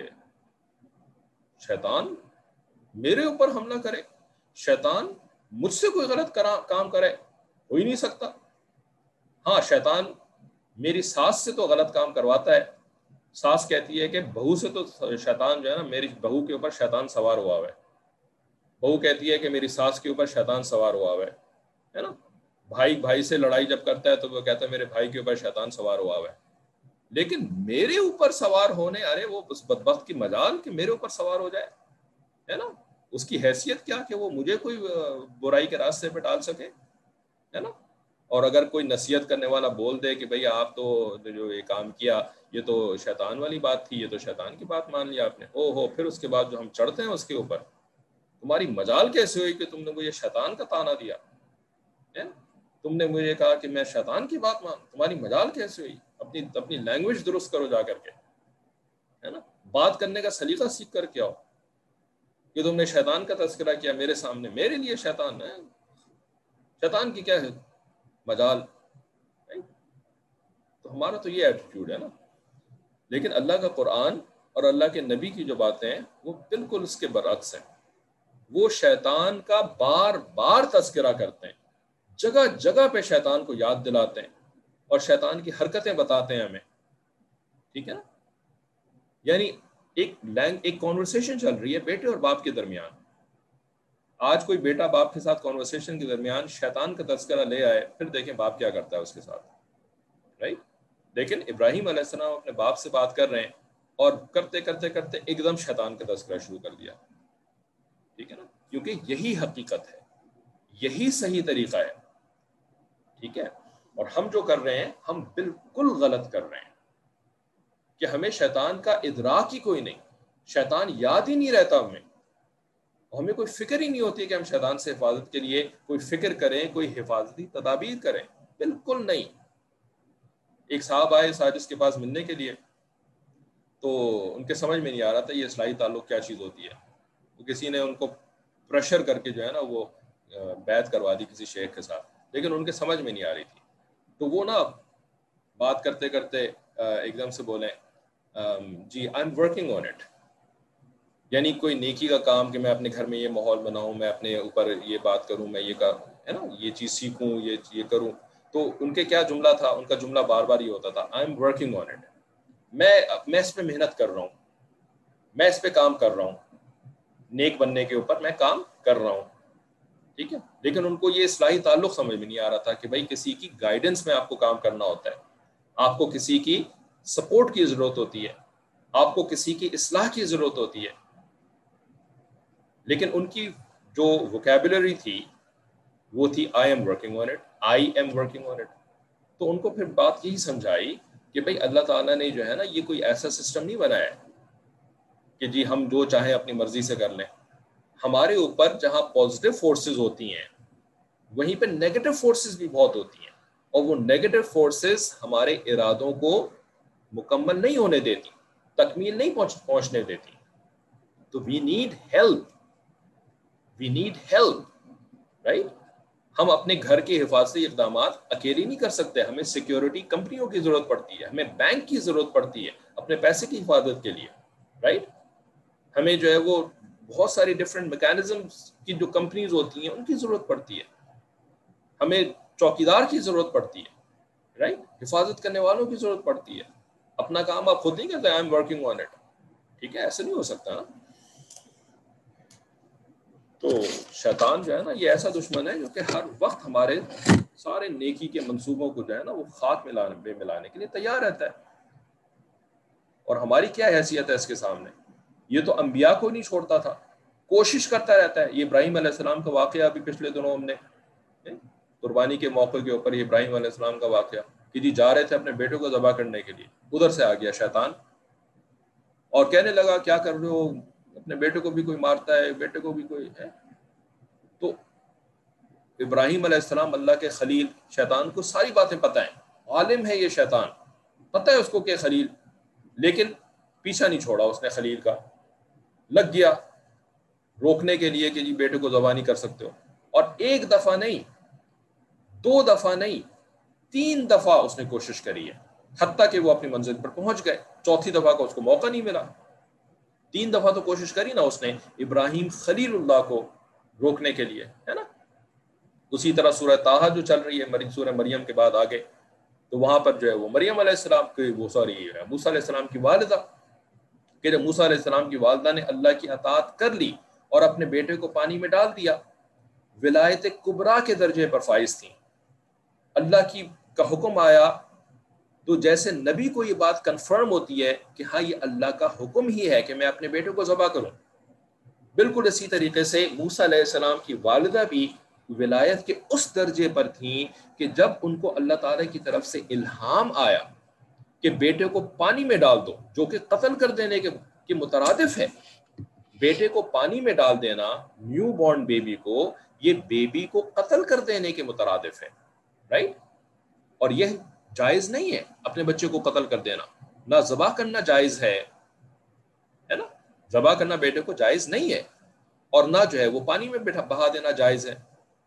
شیطان میرے اوپر حملہ کرے, شیطان مجھ سے کوئی غلط کام کرے, ہو ہی نہیں سکتا. ہاں شیطان میری ساس سے تو غلط کام کرواتا ہے, ساس کہتی ہے کہ بہو سے تو شیطان جو ہے نا, میری بہو کے اوپر شیطان سوار ہوا ہوا ہے, بہو کہتی ہے کہ میری ساس کے اوپر شیطان سوار ہوا ہوا ہے, ہے نا. بھائی بھائی سے لڑائی جب کرتا ہے تو وہ کہتا ہے میرے بھائی کے اوپر شیطان سوار ہوا ہوا ہے. لیکن میرے اوپر سوار ہونے, ارے وہ اس بدبخت کی مجال کہ میرے اوپر سوار ہو جائے, ہے نا. اس کی حیثیت کیا کہ وہ مجھے کوئی برائی کے راستے پہ ڈال سکے, ہے نا. اور اگر کوئی نصیحت کرنے والا بول دے کہ بھئی آپ تو جو یہ کام کیا یہ تو شیطان والی بات تھی, یہ تو شیطان کی بات مان لیا آپ نے, او ہو, پھر اس کے بعد جو ہم چڑھتے ہیں اس کے اوپر, تمہاری مجال کیسے ہوئی کہ تم نے مجھے شیطان کا طعنہ دیا, ہے نا. تم نے مجھے کہا کہ میں شیطان کی بات مان, تمہاری مجال کیسے ہوئی. اپنی اپنی لینگویج درست کرو جا کر کے, ہے نا. بات کرنے کا سلیقہ سیکھ کر کے آؤ, کہ تم نے شیطان کا تذکرہ کیا میرے سامنے, میرے لیے شیطان ہے, شیطان کی کیا ہے مجال. تو ہمارا تو یہ ایٹیٹیوڈ ہے نا. لیکن اللہ کا قرآن اور اللہ کے نبی کی جو باتیں ہیں وہ بالکل اس کے برعکس ہیں. وہ شیطان کا بار بار تذکرہ کرتے ہیں, جگہ جگہ پہ شیطان کو یاد دلاتے ہیں, اور شیطان کی حرکتیں بتاتے ہیں ہمیں. ٹھیک ہے نا. یعنی ایک لینگ ایک کانورسیشن چل رہی ہے بیٹے اور باپ کے درمیان. آج کوئی بیٹا باپ کے ساتھ کانورسیشن کے درمیان شیطان کا تذکرہ لے آئے, پھر دیکھیں باپ کیا کرتا ہے اس کے ساتھ, رائٹ. لیکن ابراہیم علیہ السلام اپنے باپ سے بات کر رہے ہیں, اور کرتے کرتے کرتے ایک دم شیطان کا تذکرہ شروع کر دیا. ٹھیک ہے نا. کیونکہ یہی حقیقت ہے, یہی صحیح طریقہ ہے. ٹھیک ہے. اور ہم جو کر رہے ہیں ہم بالکل غلط کر رہے ہیں, کہ ہمیں شیطان کا ادراک ہی کوئی نہیں, شیطان یاد ہی نہیں رہتا ہمیں, ہمیں کوئی فکر ہی نہیں ہوتی کہ ہم شیطان سے حفاظت کے لیے کوئی فکر کریں, کوئی حفاظتی تدابیر کریں. بالکل نہیں. ایک صاحب آئے ساجد کے پاس ملنے کے لیے, تو ان کے سمجھ میں نہیں آ رہا تھا یہ اصلاحی تعلق کیا چیز ہوتی ہے. تو کسی نے ان کو پریشر کر کے جو ہے نا وہ بیعت کروا دی کسی شیخ کے ساتھ, لیکن ان کے سمجھ میں نہیں آ رہی تھی. تو وہ نا بات کرتے کرتے ایک دم سے بولیں جی I am working on it, یعنی کوئی نیکی کا کام کہ میں اپنے گھر میں یہ ماحول بناؤں, میں اپنے اوپر یہ بات کروں, میں یہ کا ہے نا یہ چیز سیکھوں, یہ یہ کروں. تو ان کے کیا جملہ تھا, ان کا جملہ بار بار یہ ہوتا تھا I am working on it, میں میں اس پہ محنت کر رہا ہوں, میں اس پہ کام کر رہا ہوں, نیک بننے کے اوپر میں کام کر رہا ہوں. ٹھیک ہے. لیکن ان کو یہ اصلاحی تعلق سمجھ میں نہیں آ رہا تھا کہ بھائی کسی کی گائیڈنس میں آپ کو کام کرنا ہوتا ہے, آپ کو کسی کی سپورٹ کی ضرورت ہوتی ہے, آپ کو کسی کی اصلاح کی ضرورت ہوتی ہے. لیکن ان کی جو ووکیبلری تھی وہ تھی I am working on it, I am working on it. تو ان کو پھر بات یہی سمجھائی کہ بھئی اللہ تعالیٰ نے جو ہے نا یہ کوئی ایسا سسٹم نہیں بنایا کہ جی ہم جو چاہیں اپنی مرضی سے کر لیں. ہمارے اوپر جہاں پازیٹیو فورسز ہوتی ہیں وہیں پہ نیگیٹو فورسز بھی بہت ہوتی ہیں, اور وہ نیگیٹو فورسز ہمارے ارادوں کو مکمل نہیں ہونے دیتی, تکمیل نہیں پہنچ پہنچنے دیتی. تو we need help, we need help right. ہم اپنے گھر کے حفاظتی اقدامات اکیلے نہیں کر سکتے, ہمیں سیکیورٹی کمپنیوں کی ضرورت پڑتی ہے, ہمیں بینک کی ضرورت پڑتی ہے اپنے پیسے کی حفاظت کے لیے رائٹ. ہمیں جو ہے وہ بہت ساری ڈفرینٹ میکینزمز کی جو کمپنیز ہوتی ہیں ان کی ضرورت پڑتی ہے, ہمیں چوکیدار کی ضرورت پڑتی ہے رائٹ, حفاظت کرنے والوں کی ضرورت پڑتی ہے. اپنا کام آپ خود نہیں کرتے, I am working on it, ٹھیک ہے, ایسے نہیں ہو سکتا نا. تو شیطان جو ہے نا یہ ایسا دشمن ہے جو کہ ہر وقت ہمارے سارے نیکی کے منصوبوں کو جو ہے نا وہ خاک ملانے میں ملانے کے لیے تیار رہتا ہے. اور ہماری کیا حیثیت ہے اس کے سامنے؟ یہ تو انبیاء کو نہیں چھوڑتا تھا, کوشش کرتا رہتا ہے. یہ ابراہیم علیہ السلام کا واقعہ ابھی پچھلے دنوں ہم نے قربانی کے موقع کے اوپر یہ ابراہیم علیہ السلام کا واقعہ کہ جی جا رہے تھے اپنے بیٹے کو ذبح کرنے کے لیے, ادھر سے آ گیا شیطان اور کہنے لگا کیا کر رہے ہو, اپنے بیٹے کو بھی کوئی مارتا ہے, بیٹے کو بھی کوئی ہے. تو ابراہیم علیہ السلام اللہ کے خلیل, شیطان کو ساری باتیں پتہ ہیں, عالم ہے یہ شیطان, پتہ ہے اس کو کہ خلیل, لیکن پیچھا نہیں چھوڑا اس نے خلیل کا, لگ گیا روکنے کے لیے کہ جی بیٹے کو ذبح نہیں کر سکتے ہو. اور ایک دفعہ نہیں, دو دفعہ نہیں, تین دفعہ اس نے کوشش کری ہے, حتیٰ کہ وہ اپنی منزل پر پہنچ گئے. چوتھی دفعہ کا اس کو موقع نہیں ملا. تین دفعہ تو کوشش کری نا اس نے ابراہیم خلیل اللہ کو روکنے کے لیے, ہے نا. اسی طرح سورہ طٰہٰ جو چل رہی ہے سورہ مریم کے بعد آگے, تو وہاں پر جو ہے وہ مریم علیہ السلام کی وہ سوری موسیٰ علیہ السلام کی والدہ, کہ جب موسیٰ علیہ السلام کی والدہ نے اللہ کی اطاعت کر لی اور اپنے بیٹے کو پانی میں ڈال دیا, ولایت کبریٰ کے درجے پر فائز تھیں. اللہ کی کا حکم آیا تو جیسے نبی کو یہ بات کنفرم ہوتی ہے کہ ہاں یہ اللہ کا حکم ہی ہے کہ میں اپنے بیٹے کو ذبح کروں, بالکل اسی طریقے سے موسیٰ علیہ السلام کی والدہ بھی ولایت کے اس درجے پر تھیں کہ جب ان کو اللہ تعالیٰ کی طرف سے الہام آیا کہ بیٹے کو پانی میں ڈال دو, جو کہ قتل کر دینے کے, کے مترادف ہے. بیٹے کو پانی میں ڈال دینا, نیو بورن بیبی کو, یہ بیبی کو قتل کر دینے کے مترادف ہے رائٹ. اور یہ جائز نہیں ہے اپنے بچے کو قتل کر دینا, نہ ذبح کرنا جائز ہے, ہے نا, ذبح کرنا بیٹے کو جائز نہیں ہے, اور نہ جو ہے وہ پانی میں بہا دینا جائز ہے.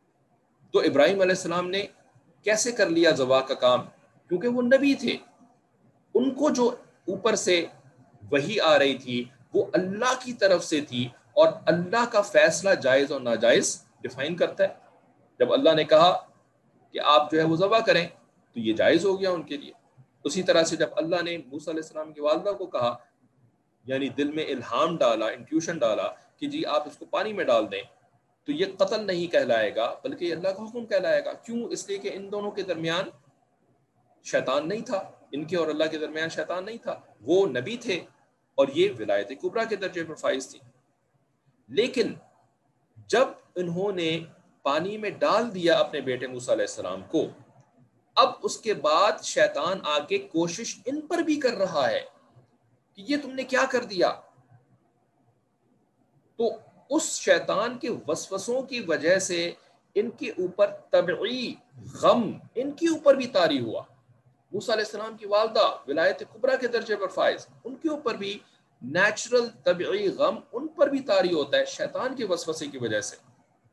تو ابراہیم علیہ السلام نے کیسے کر لیا ذبح کا کام؟ کیونکہ وہ نبی تھے, ان کو جو اوپر سے وحی آ رہی تھی وہ اللہ کی طرف سے تھی, اور اللہ کا فیصلہ جائز اور ناجائز ڈیفائن کرتا ہے. جب اللہ نے کہا کہ آپ جو ہے وہ ذبح کریں تو یہ جائز ہو گیا ان کے لیے. اسی طرح سے جب اللہ نے موسیٰ علیہ السلام کی والدہ کو کہا, یعنی دل میں الہام ڈالا, انٹیوشن ڈالا کہ جی آپ اس کو پانی میں ڈال دیں, تو یہ قتل نہیں کہلائے گا بلکہ اللہ کا حکم کہلائے گا. کیوں؟ اس لیے کہ ان دونوں کے درمیان شیطان نہیں تھا, ان کے اور اللہ کے درمیان شیطان نہیں تھا, وہ نبی تھے اور یہ ولایت کبریٰ کے درجے پر فائز تھی. لیکن جب انہوں نے پانی میں ڈال دیا اپنے بیٹے موسیٰ علیہ السلام کو, اب اس کے بعد شیطان آ کے کوشش ان پر بھی کر رہا ہے کہ یہ تم نے کیا کر دیا. تو اس شیطان کے وسوسوں کی وجہ سے ان کے اوپر طبعی غم ان کے اوپر بھی طاری ہوا. موسیٰ علیہ السلام کی والدہ ولایت کبریٰ کے درجے پر فائز, ان کے اوپر بھی نیچرل طبعی غم ان پر بھی طاری ہوتا ہے شیطان کے وسوسے کی وجہ سے.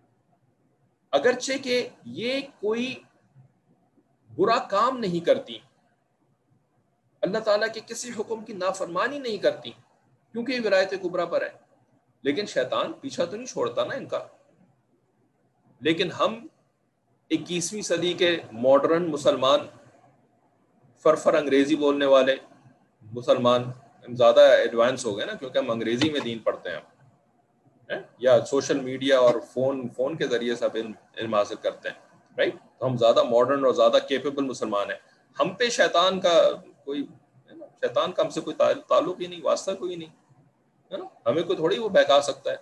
اگرچہ کہ یہ کوئی برا کام نہیں کرتی, اللہ تعالیٰ کے کسی حکم کی نافرمانی نہیں کرتی کیونکہ یہ ولایت کبریٰ پر ہے, لیکن شیطان پیچھا تو نہیں چھوڑتا نا ان کا. لیکن ہم اکیسویں صدی کے ماڈرن مسلمان, فرفر انگریزی بولنے والے مسلمان, ہم زیادہ ایڈوانس ہو گئے نا کیونکہ ہم انگریزی میں دین پڑھتے ہیں, یا سوشل میڈیا اور فون فون کے ذریعے سے علم حاصل کرتے ہیں رائٹ. تو ہم زیادہ ماڈرن اور زیادہ کیپیبل مسلمان ہیں. ہم پہ شیطان کا کوئی شیطان کا ہم سے کوئی تعلق ہی نہیں, واسطہ کوئی نہیں, ہے نا, ہمیں کوئی تھوڑی وہ بہکا سکتا ہے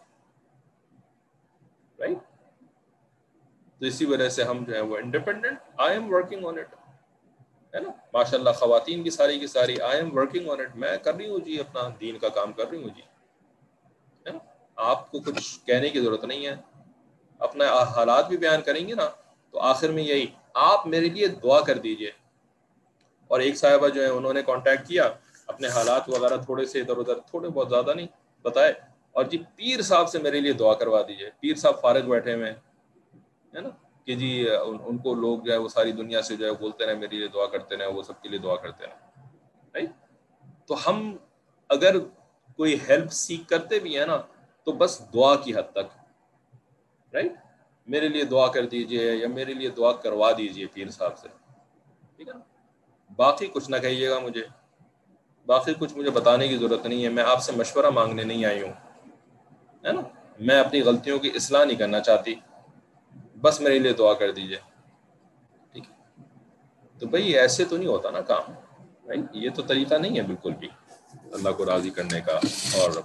رائٹ. تو اسی وجہ سے ہم جو ہے وہ independent, I am working on it. ہے نا. ماشاء اللہ خواتین کی ساری کی ساری I am working on it, میں کر رہی ہوں جی، اپنا دین کا کام کر رہی ہوں جی، ہے نا. آپ کو کچھ کہنے کی ضرورت نہیں ہے، اپنا حالات بھی بیان کریں گے نا تو آخر میں یہی آپ میرے لیے دعا کر دیجئے. اور ایک صاحبہ جو ہے انہوں نے کانٹیکٹ کیا، اپنے حالات وغیرہ تھوڑے سے ادھر ادھر، تھوڑے بہت زیادہ نہیں بتائے، اور جی پیر صاحب سے میرے لیے دعا کروا دیجئے. پیر صاحب فارغ بیٹھے ہوئے ہے نا کہ جی ان کو لوگ جو ہے وہ ساری دنیا سے جو ہے بولتے رہے میرے لیے دعا کرتے رہے، وہ سب کے لیے دعا کرتے رہے. رائٹ. تو ہم اگر کوئی ہیلپ سیکھ کرتے بھی ہیں نا تو بس دعا کی حد تک. رائٹ. میرے لیے دعا کر دیجئے یا میرے لیے دعا کروا دیجئے پیر صاحب سے، ٹھیک ہے نا. باقی کچھ نہ کہیے گا مجھے، باقی کچھ مجھے بتانے کی ضرورت نہیں ہے. میں آپ سے مشورہ مانگنے نہیں آئی ہوں، ہے نا. میں اپنی غلطیوں کی اصلاح نہیں کرنا چاہتی، بس میرے لیے دعا کر دیجئے. ٹھیک ہے. تو بھئی ایسے تو نہیں ہوتا نا کام، یہ تو طریقہ نہیں ہے بالکل بھی اللہ کو راضی کرنے کا اور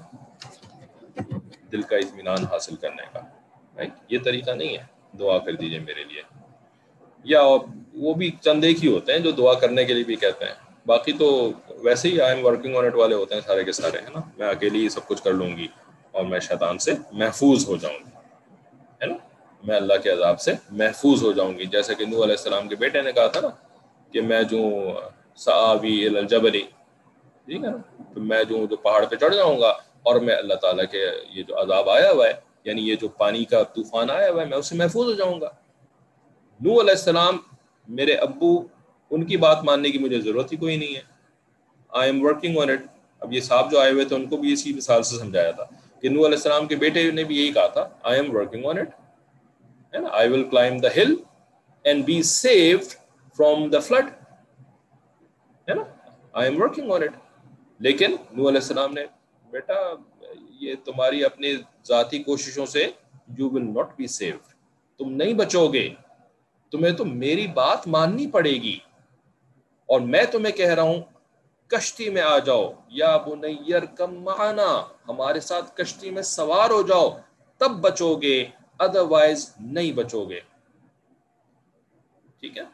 دل کا اطمینان حاصل کرنے کا. یہ طریقہ نہیں ہے دعا کر دیجئے میرے لیے. یا وہ بھی چند ایک ہی ہوتے ہیں جو دعا کرنے کے لیے بھی کہتے ہیں، باقی تو ویسے ہی I am working on it والے ہوتے ہیں سارے کے سارے، ہے نا. میں اکیلی ہی سب کچھ کر لوں گی اور میں شیطان سے محفوظ ہو جاؤں گی، ہے نا. میں اللہ کے عذاب سے محفوظ ہو جاؤں گی. جیسے کہ نوح علیہ السلام کے بیٹے نے کہا تھا نا کہ میں جو سآوی الی الجبل، ٹھیک ہے نا، تو میں جو جو پہاڑ پہ چڑھ جاؤں گا اور میں اللہ تعالیٰ کے یہ جو عذاب آیا ہوا ہے، یعنی یہ جو پانی کا طوفان آیا ہوا ہے، میں اس سے محفوظ ہو جاؤں گا. نوح علیہ السلام میرے ابو، ان کی بات ماننے کی مجھے ضرورت ہی کوئی نہیں ہے. I am working on it. اب یہ صاحب جو آئے ہوئے تھے ان کو بھی اسی مثال سے سمجھایا تھا کہ نوح علیہ السلام کے بیٹے نے بھی یہی کہا تھا I am working on it, ہے نا. I will claim the hill and be saved from the flood, ہے نا. I am working on it. لیکن نوح علیہ السلام نے، بیٹا یہ تمہاری اپنی ذاتی کوششوں سے you will not be saved, تم نہیں بچو گے، تمہیں تو میری بات ماننی پڑے گی. اور میں تمہیں کہہ رہا ہوں کشتی میں آ جاؤ، یا بنی ارکب معنا، ہمارے ساتھ کشتی میں سوار ہو جاؤ، تب بچو گے، ادروائز نہیں بچو گے. ٹھیک ہے.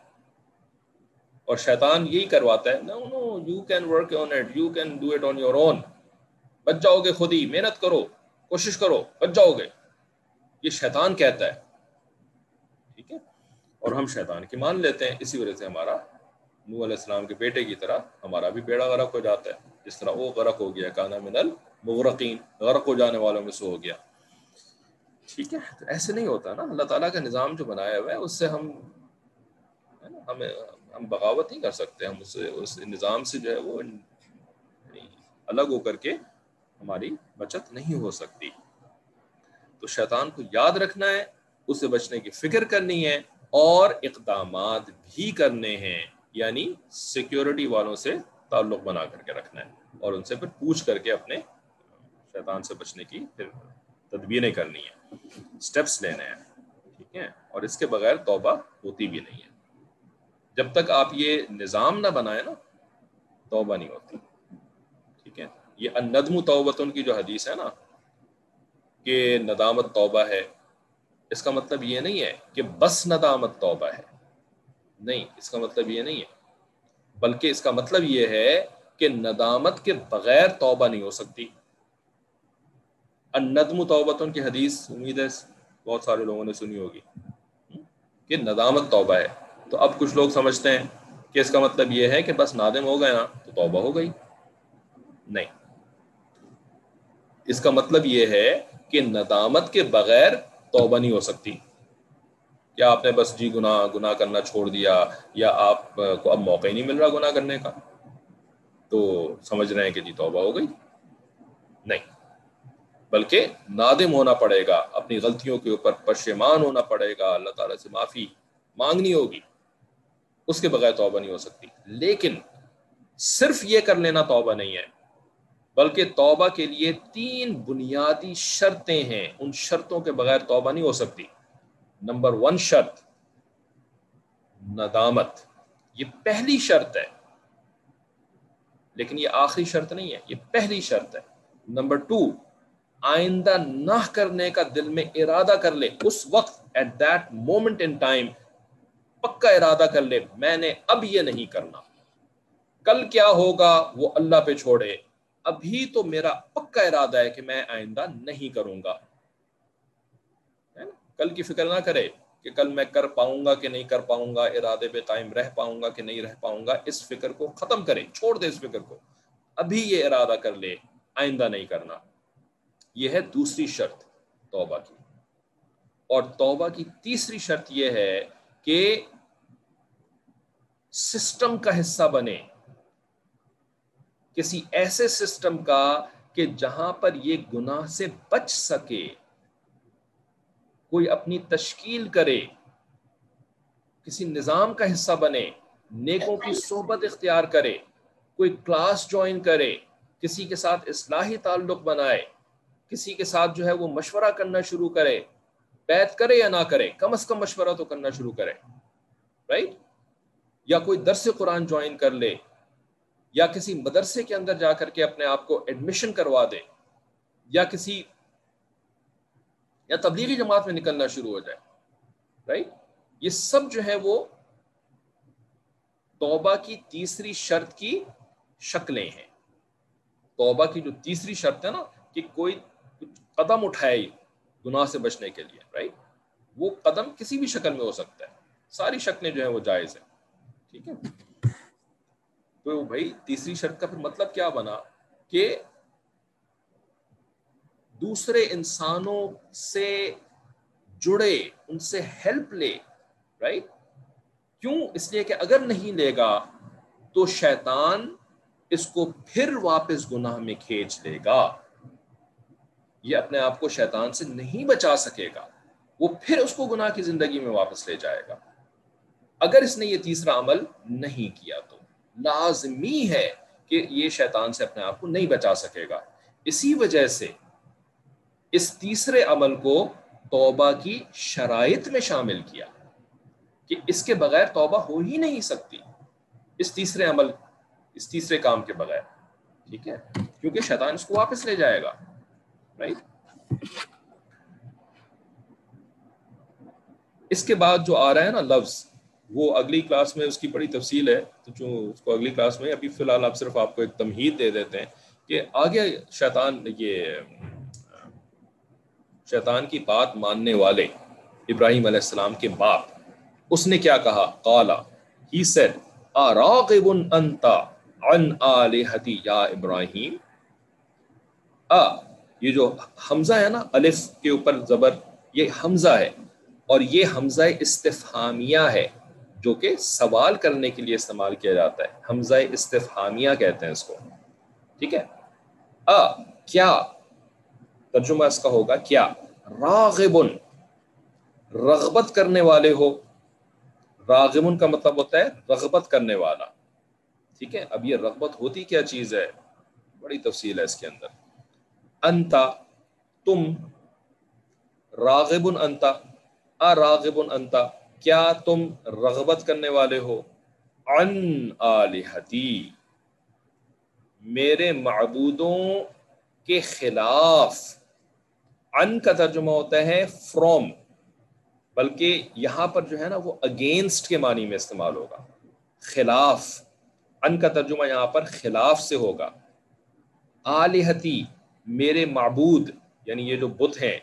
اور شیطان یہی کرواتا ہے، no no you can work on it, you can do it on your own, بچ جاؤ گے خود ہی، محنت کرو، کوشش کرو، بچ جاؤ گے. یہ شیطان کہتا ہے. ٹھیک ہے. اور ہم شیطان کی مان لیتے ہیں، اسی وجہ سے ہمارا نوح علیہ السلام کے بیٹے کی طرح ہمارا بھی بیڑا غرق ہو جاتا ہے، جس طرح وہ غرق ہو گیا، کانا من المغرقین، غرق ہو جانے والوں میں سے ہو گیا. ٹھیک ہے. تو ایسے نہیں ہوتا نا. اللہ تعالیٰ کا نظام جو بنایا ہوا ہے اس سے ہم، ہے نا، ہمیں ہم بغاوت نہیں کر سکتے. ہم اس اس نظام سے جو ہے وہ الگ ہو کر کے ہماری بچت نہیں ہو سکتی. تو شیطان کو یاد رکھنا ہے، اس سے بچنے کی فکر کرنی ہے اور اقدامات بھی کرنے ہیں. یعنی سیکیورٹی والوں سے تعلق بنا کر کے رکھنا ہے اور ان سے پھر پوچھ کر کے اپنے شیطان سے بچنے کی پھر تدبیریں کرنی ہیں، سٹیپس لینے ہیں. ٹھیک ہے. اور اس کے بغیر توبہ ہوتی بھی نہیں ہے. جب تک آپ یہ نظام نہ بنائیں نا توبہ نہیں ہوتی. ٹھیک ہے. یہ الندم توبۃ کی جو حدیث ہے نا کہ ندامت توبہ ہے، اس کا مطلب یہ نہیں ہے کہ بس ندامت توبہ ہے، نہیں، اس کا مطلب یہ نہیں ہے، بلکہ اس کا مطلب یہ ہے کہ ندامت کے بغیر توبہ نہیں ہو سکتی. الندم توبۃ کی حدیث امید ہے بہت سارے لوگوں نے سنی ہوگی کہ ندامت توبہ ہے. تو اب کچھ لوگ سمجھتے ہیں کہ اس کا مطلب یہ ہے کہ بس نادم ہو گئے نا تو توبہ ہو گئی. نہیں، اس کا مطلب یہ ہے کہ ندامت کے بغیر توبہ نہیں ہو سکتی. کیا آپ نے بس جی گناہ گناہ کرنا چھوڑ دیا، یا آپ کو اب موقع ہی نہیں مل رہا گناہ کرنے کا تو سمجھ رہے ہیں کہ جی توبہ ہو گئی؟ نہیں، بلکہ نادم ہونا پڑے گا، اپنی غلطیوں کے اوپر پشیمان ہونا پڑے گا، اللہ تعالیٰ سے معافی مانگنی ہوگی، اس کے بغیر توبہ نہیں ہو سکتی. لیکن صرف یہ کر لینا توبہ نہیں ہے، بلکہ توبہ کے لیے تین بنیادی شرطیں ہیں. ان شرطوں کے بغیر توبہ نہیں ہو سکتی. نمبر ون شرط ندامت، یہ پہلی شرط ہے، لیکن یہ آخری شرط نہیں ہے، یہ پہلی شرط ہے. نمبر ٹو، آئندہ نہ کرنے کا دل میں ارادہ کر لے اس وقت، at that moment in time پکا ارادہ کر لے میں نے اب یہ نہیں کرنا، کل کیا ہوگا وہ اللہ پہ چھوڑے، ابھی تو میرا پکا ارادہ ہے کہ میں آئندہ نہیں کروں گا، ہے نا؟ کل کی فکر نہ کرے کہ کل میں کر پاؤں گا کہ نہیں کر پاؤں گا، ارادے پہ قائم رہ پاؤں گا کہ نہیں رہ پاؤں گا، اس فکر کو ختم کرے، چھوڑ دے اس فکر کو، ابھی یہ ارادہ کر لے آئندہ نہیں کرنا۔ یہ ہے دوسری شرط توبہ کی۔ اور توبہ کی تیسری شرط یہ ہے کہ سسٹم کا حصہ بنے، کسی ایسے سسٹم کا کہ جہاں پر یہ گناہ سے بچ سکے، کوئی اپنی تشکیل کرے، کسی نظام کا حصہ بنے، نیکوں کی صحبت اختیار کرے، کوئی کلاس جوائن کرے، کسی کے ساتھ اصلاحی تعلق بنائے، کسی کے ساتھ جو ہے وہ مشورہ کرنا شروع کرے، بیعت کرے یا نہ کرے، کم از کم مشورہ تو کرنا شروع کرے، رائٹ؟ یا کوئی درس قرآن جوائن کر لے، یا کسی مدرسے کے اندر جا کر کے اپنے آپ کو ایڈمیشن کروا دے، یا کسی یا تبلیغی جماعت میں نکلنا شروع ہو جائے، رائٹ؟ یہ سب جو ہے وہ توبہ کی تیسری شرط کی شکلیں ہیں۔ توبہ کی جو تیسری شرط ہے نا کہ کوئی قدم اٹھائے گناہ سے بچنے کے لیے، رائٹ؟ وہ قدم کسی بھی شکل میں ہو سکتا ہے، ساری شکلیں جو ہیں وہ جائز ہیں، ٹھیک ہے؟ تو بھائی تیسری شرط کا پھر مطلب کیا بنا کہ دوسرے انسانوں سے جڑے، ان سے ہیلپ لے، رائٹ؟ کیوں؟ اس لیے کہ اگر نہیں لے گا تو شیطان اس کو پھر واپس گناہ میں کھینچ لے گا، یہ اپنے آپ کو شیطان سے نہیں بچا سکے گا، وہ پھر اس کو گناہ کی زندگی میں واپس لے جائے گا۔ اگر اس نے یہ تیسرا عمل نہیں کیا تو لازمی ہے کہ یہ شیطان سے اپنے آپ کو نہیں بچا سکے گا۔ اسی وجہ سے اس تیسرے عمل کو توبہ کی شرائط میں شامل کیا کہ اس کے بغیر توبہ ہو ہی نہیں سکتی، اس تیسرے عمل اس تیسرے کام کے بغیر، ٹھیک ہے؟ کیونکہ شیطان اس کو واپس لے جائے گا، رائٹ؟ اس کے بعد جو آ رہا ہے نا لفظ، وہ اگلی کلاس میں اس کی بڑی تفصیل ہے، تو جو اس کو اگلی کلاس میں، ابھی فی الحال آپ صرف آپ کو ایک تمہید دے دیتے ہیں کہ آگے شیطان یہ شیطان کی بات ماننے والے ابراہیم علیہ السلام کے باپ، اس نے کیا کہا؟ قالا he said اراغب انت عن آلہتی یا ابراہیم، آ یہ جو حمزہ ہے نا الف کے اوپر زبر، یہ حمزہ ہے، اور یہ حمزہ استفہامیہ ہے جو کہ سوال کرنے کے لیے استعمال کیا جاتا ہے، حمزہ استفہامیہ کہتے ہیں اس کو، ٹھیک ہے؟ آ کیا، ترجمہ اس کا ہوگا کیا، راغبن رغبت کرنے والے ہو، راغبن کا مطلب ہوتا ہے رغبت کرنے والا، ٹھیک ہے؟ اب یہ رغبت ہوتی کیا چیز ہے، بڑی تفصیل ہے اس کے اندر۔ انتا تم، راغبن انتا، اراغبن انتا کیا تم رغبت کرنے والے ہو، عن آلہتی میرے معبودوں کے خلاف، عن کا ترجمہ ہوتا ہے from، بلکہ یہاں پر جو ہے نا وہ اگینسٹ کے معنی میں استعمال ہوگا، خلاف، عن کا ترجمہ یہاں پر خلاف سے ہوگا، آلہتی میرے معبود، یعنی یہ جو بت ہیں،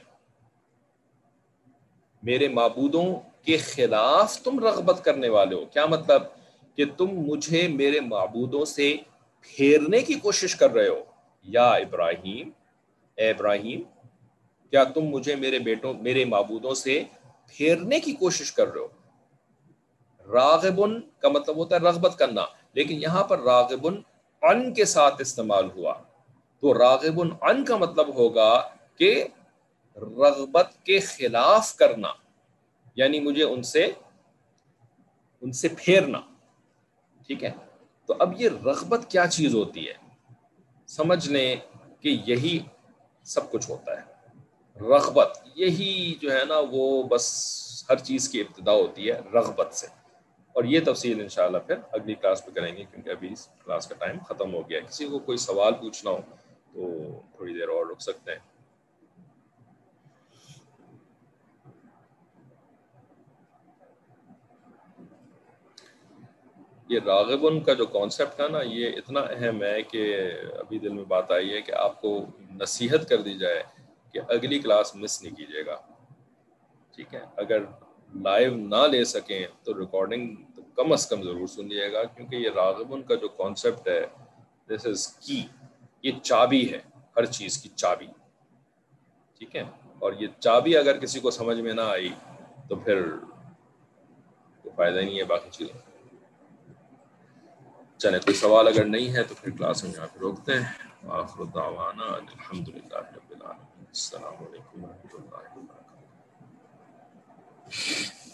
میرے معبودوں کے خلاف تم رغبت کرنے والے ہو، کیا مطلب؟ کہ تم مجھے میرے معبودوں سے پھیرنے کی کوشش کر رہے ہو، یا ابراہیم، اے ابراہیم کیا تم مجھے میرے بیٹوں میرے معبودوں سے پھیرنے کی کوشش کر رہے ہو۔ راغبن کا مطلب ہوتا ہے رغبت کرنا، لیکن یہاں پر راغبن عن کے ساتھ استعمال ہوا، تو راغبن عن کا مطلب ہوگا کہ رغبت کے خلاف کرنا، یعنی مجھے ان سے ان سے پھیرنا، ٹھیک ہے؟ تو اب یہ رغبت کیا چیز ہوتی ہے، سمجھ لیں کہ یہی سب کچھ ہوتا ہے، رغبت یہی جو ہے نا وہ بس ہر چیز کی ابتدا ہوتی ہے رغبت سے، اور یہ تفصیل انشاءاللہ پھر اگلی کلاس میں کریں گے، کیونکہ ابھی اس کلاس کا ٹائم ختم ہو گیا ہے۔ کسی کو کوئی سوال پوچھنا ہو تو تھوڑی دیر اور رک سکتے ہیں۔ یہ راغبن کا جو کانسیپٹ ہے نا، یہ اتنا اہم ہے کہ ابھی دل میں بات آئی ہے کہ آپ کو نصیحت کر دی جائے کہ اگلی کلاس مس نہیں کیجیے گا، ٹھیک ہے؟ اگر لائیو نہ لے سکیں تو ریکارڈنگ تو کم از کم ضرور سنیے گا، کیونکہ یہ راغبن کا جو کانسیپٹ ہے، دس از کی، یہ چابی ہے ہر چیز کی چابی، ٹھیک ہے؟ اور یہ چابی اگر کسی کو سمجھ میں نہ آئی تو پھر کوئی فائدہ ہی نہیں ہے باقی چیزوں۔ چلے، کوئی سوال اگر نہیں ہے تو پھر کلاس میں یہاں پہ روکتے ہیں۔ آخر دعوانا الحمدللہ رب العالمین، السلام علیکم و رحمۃ اللہ وبرکاتہ۔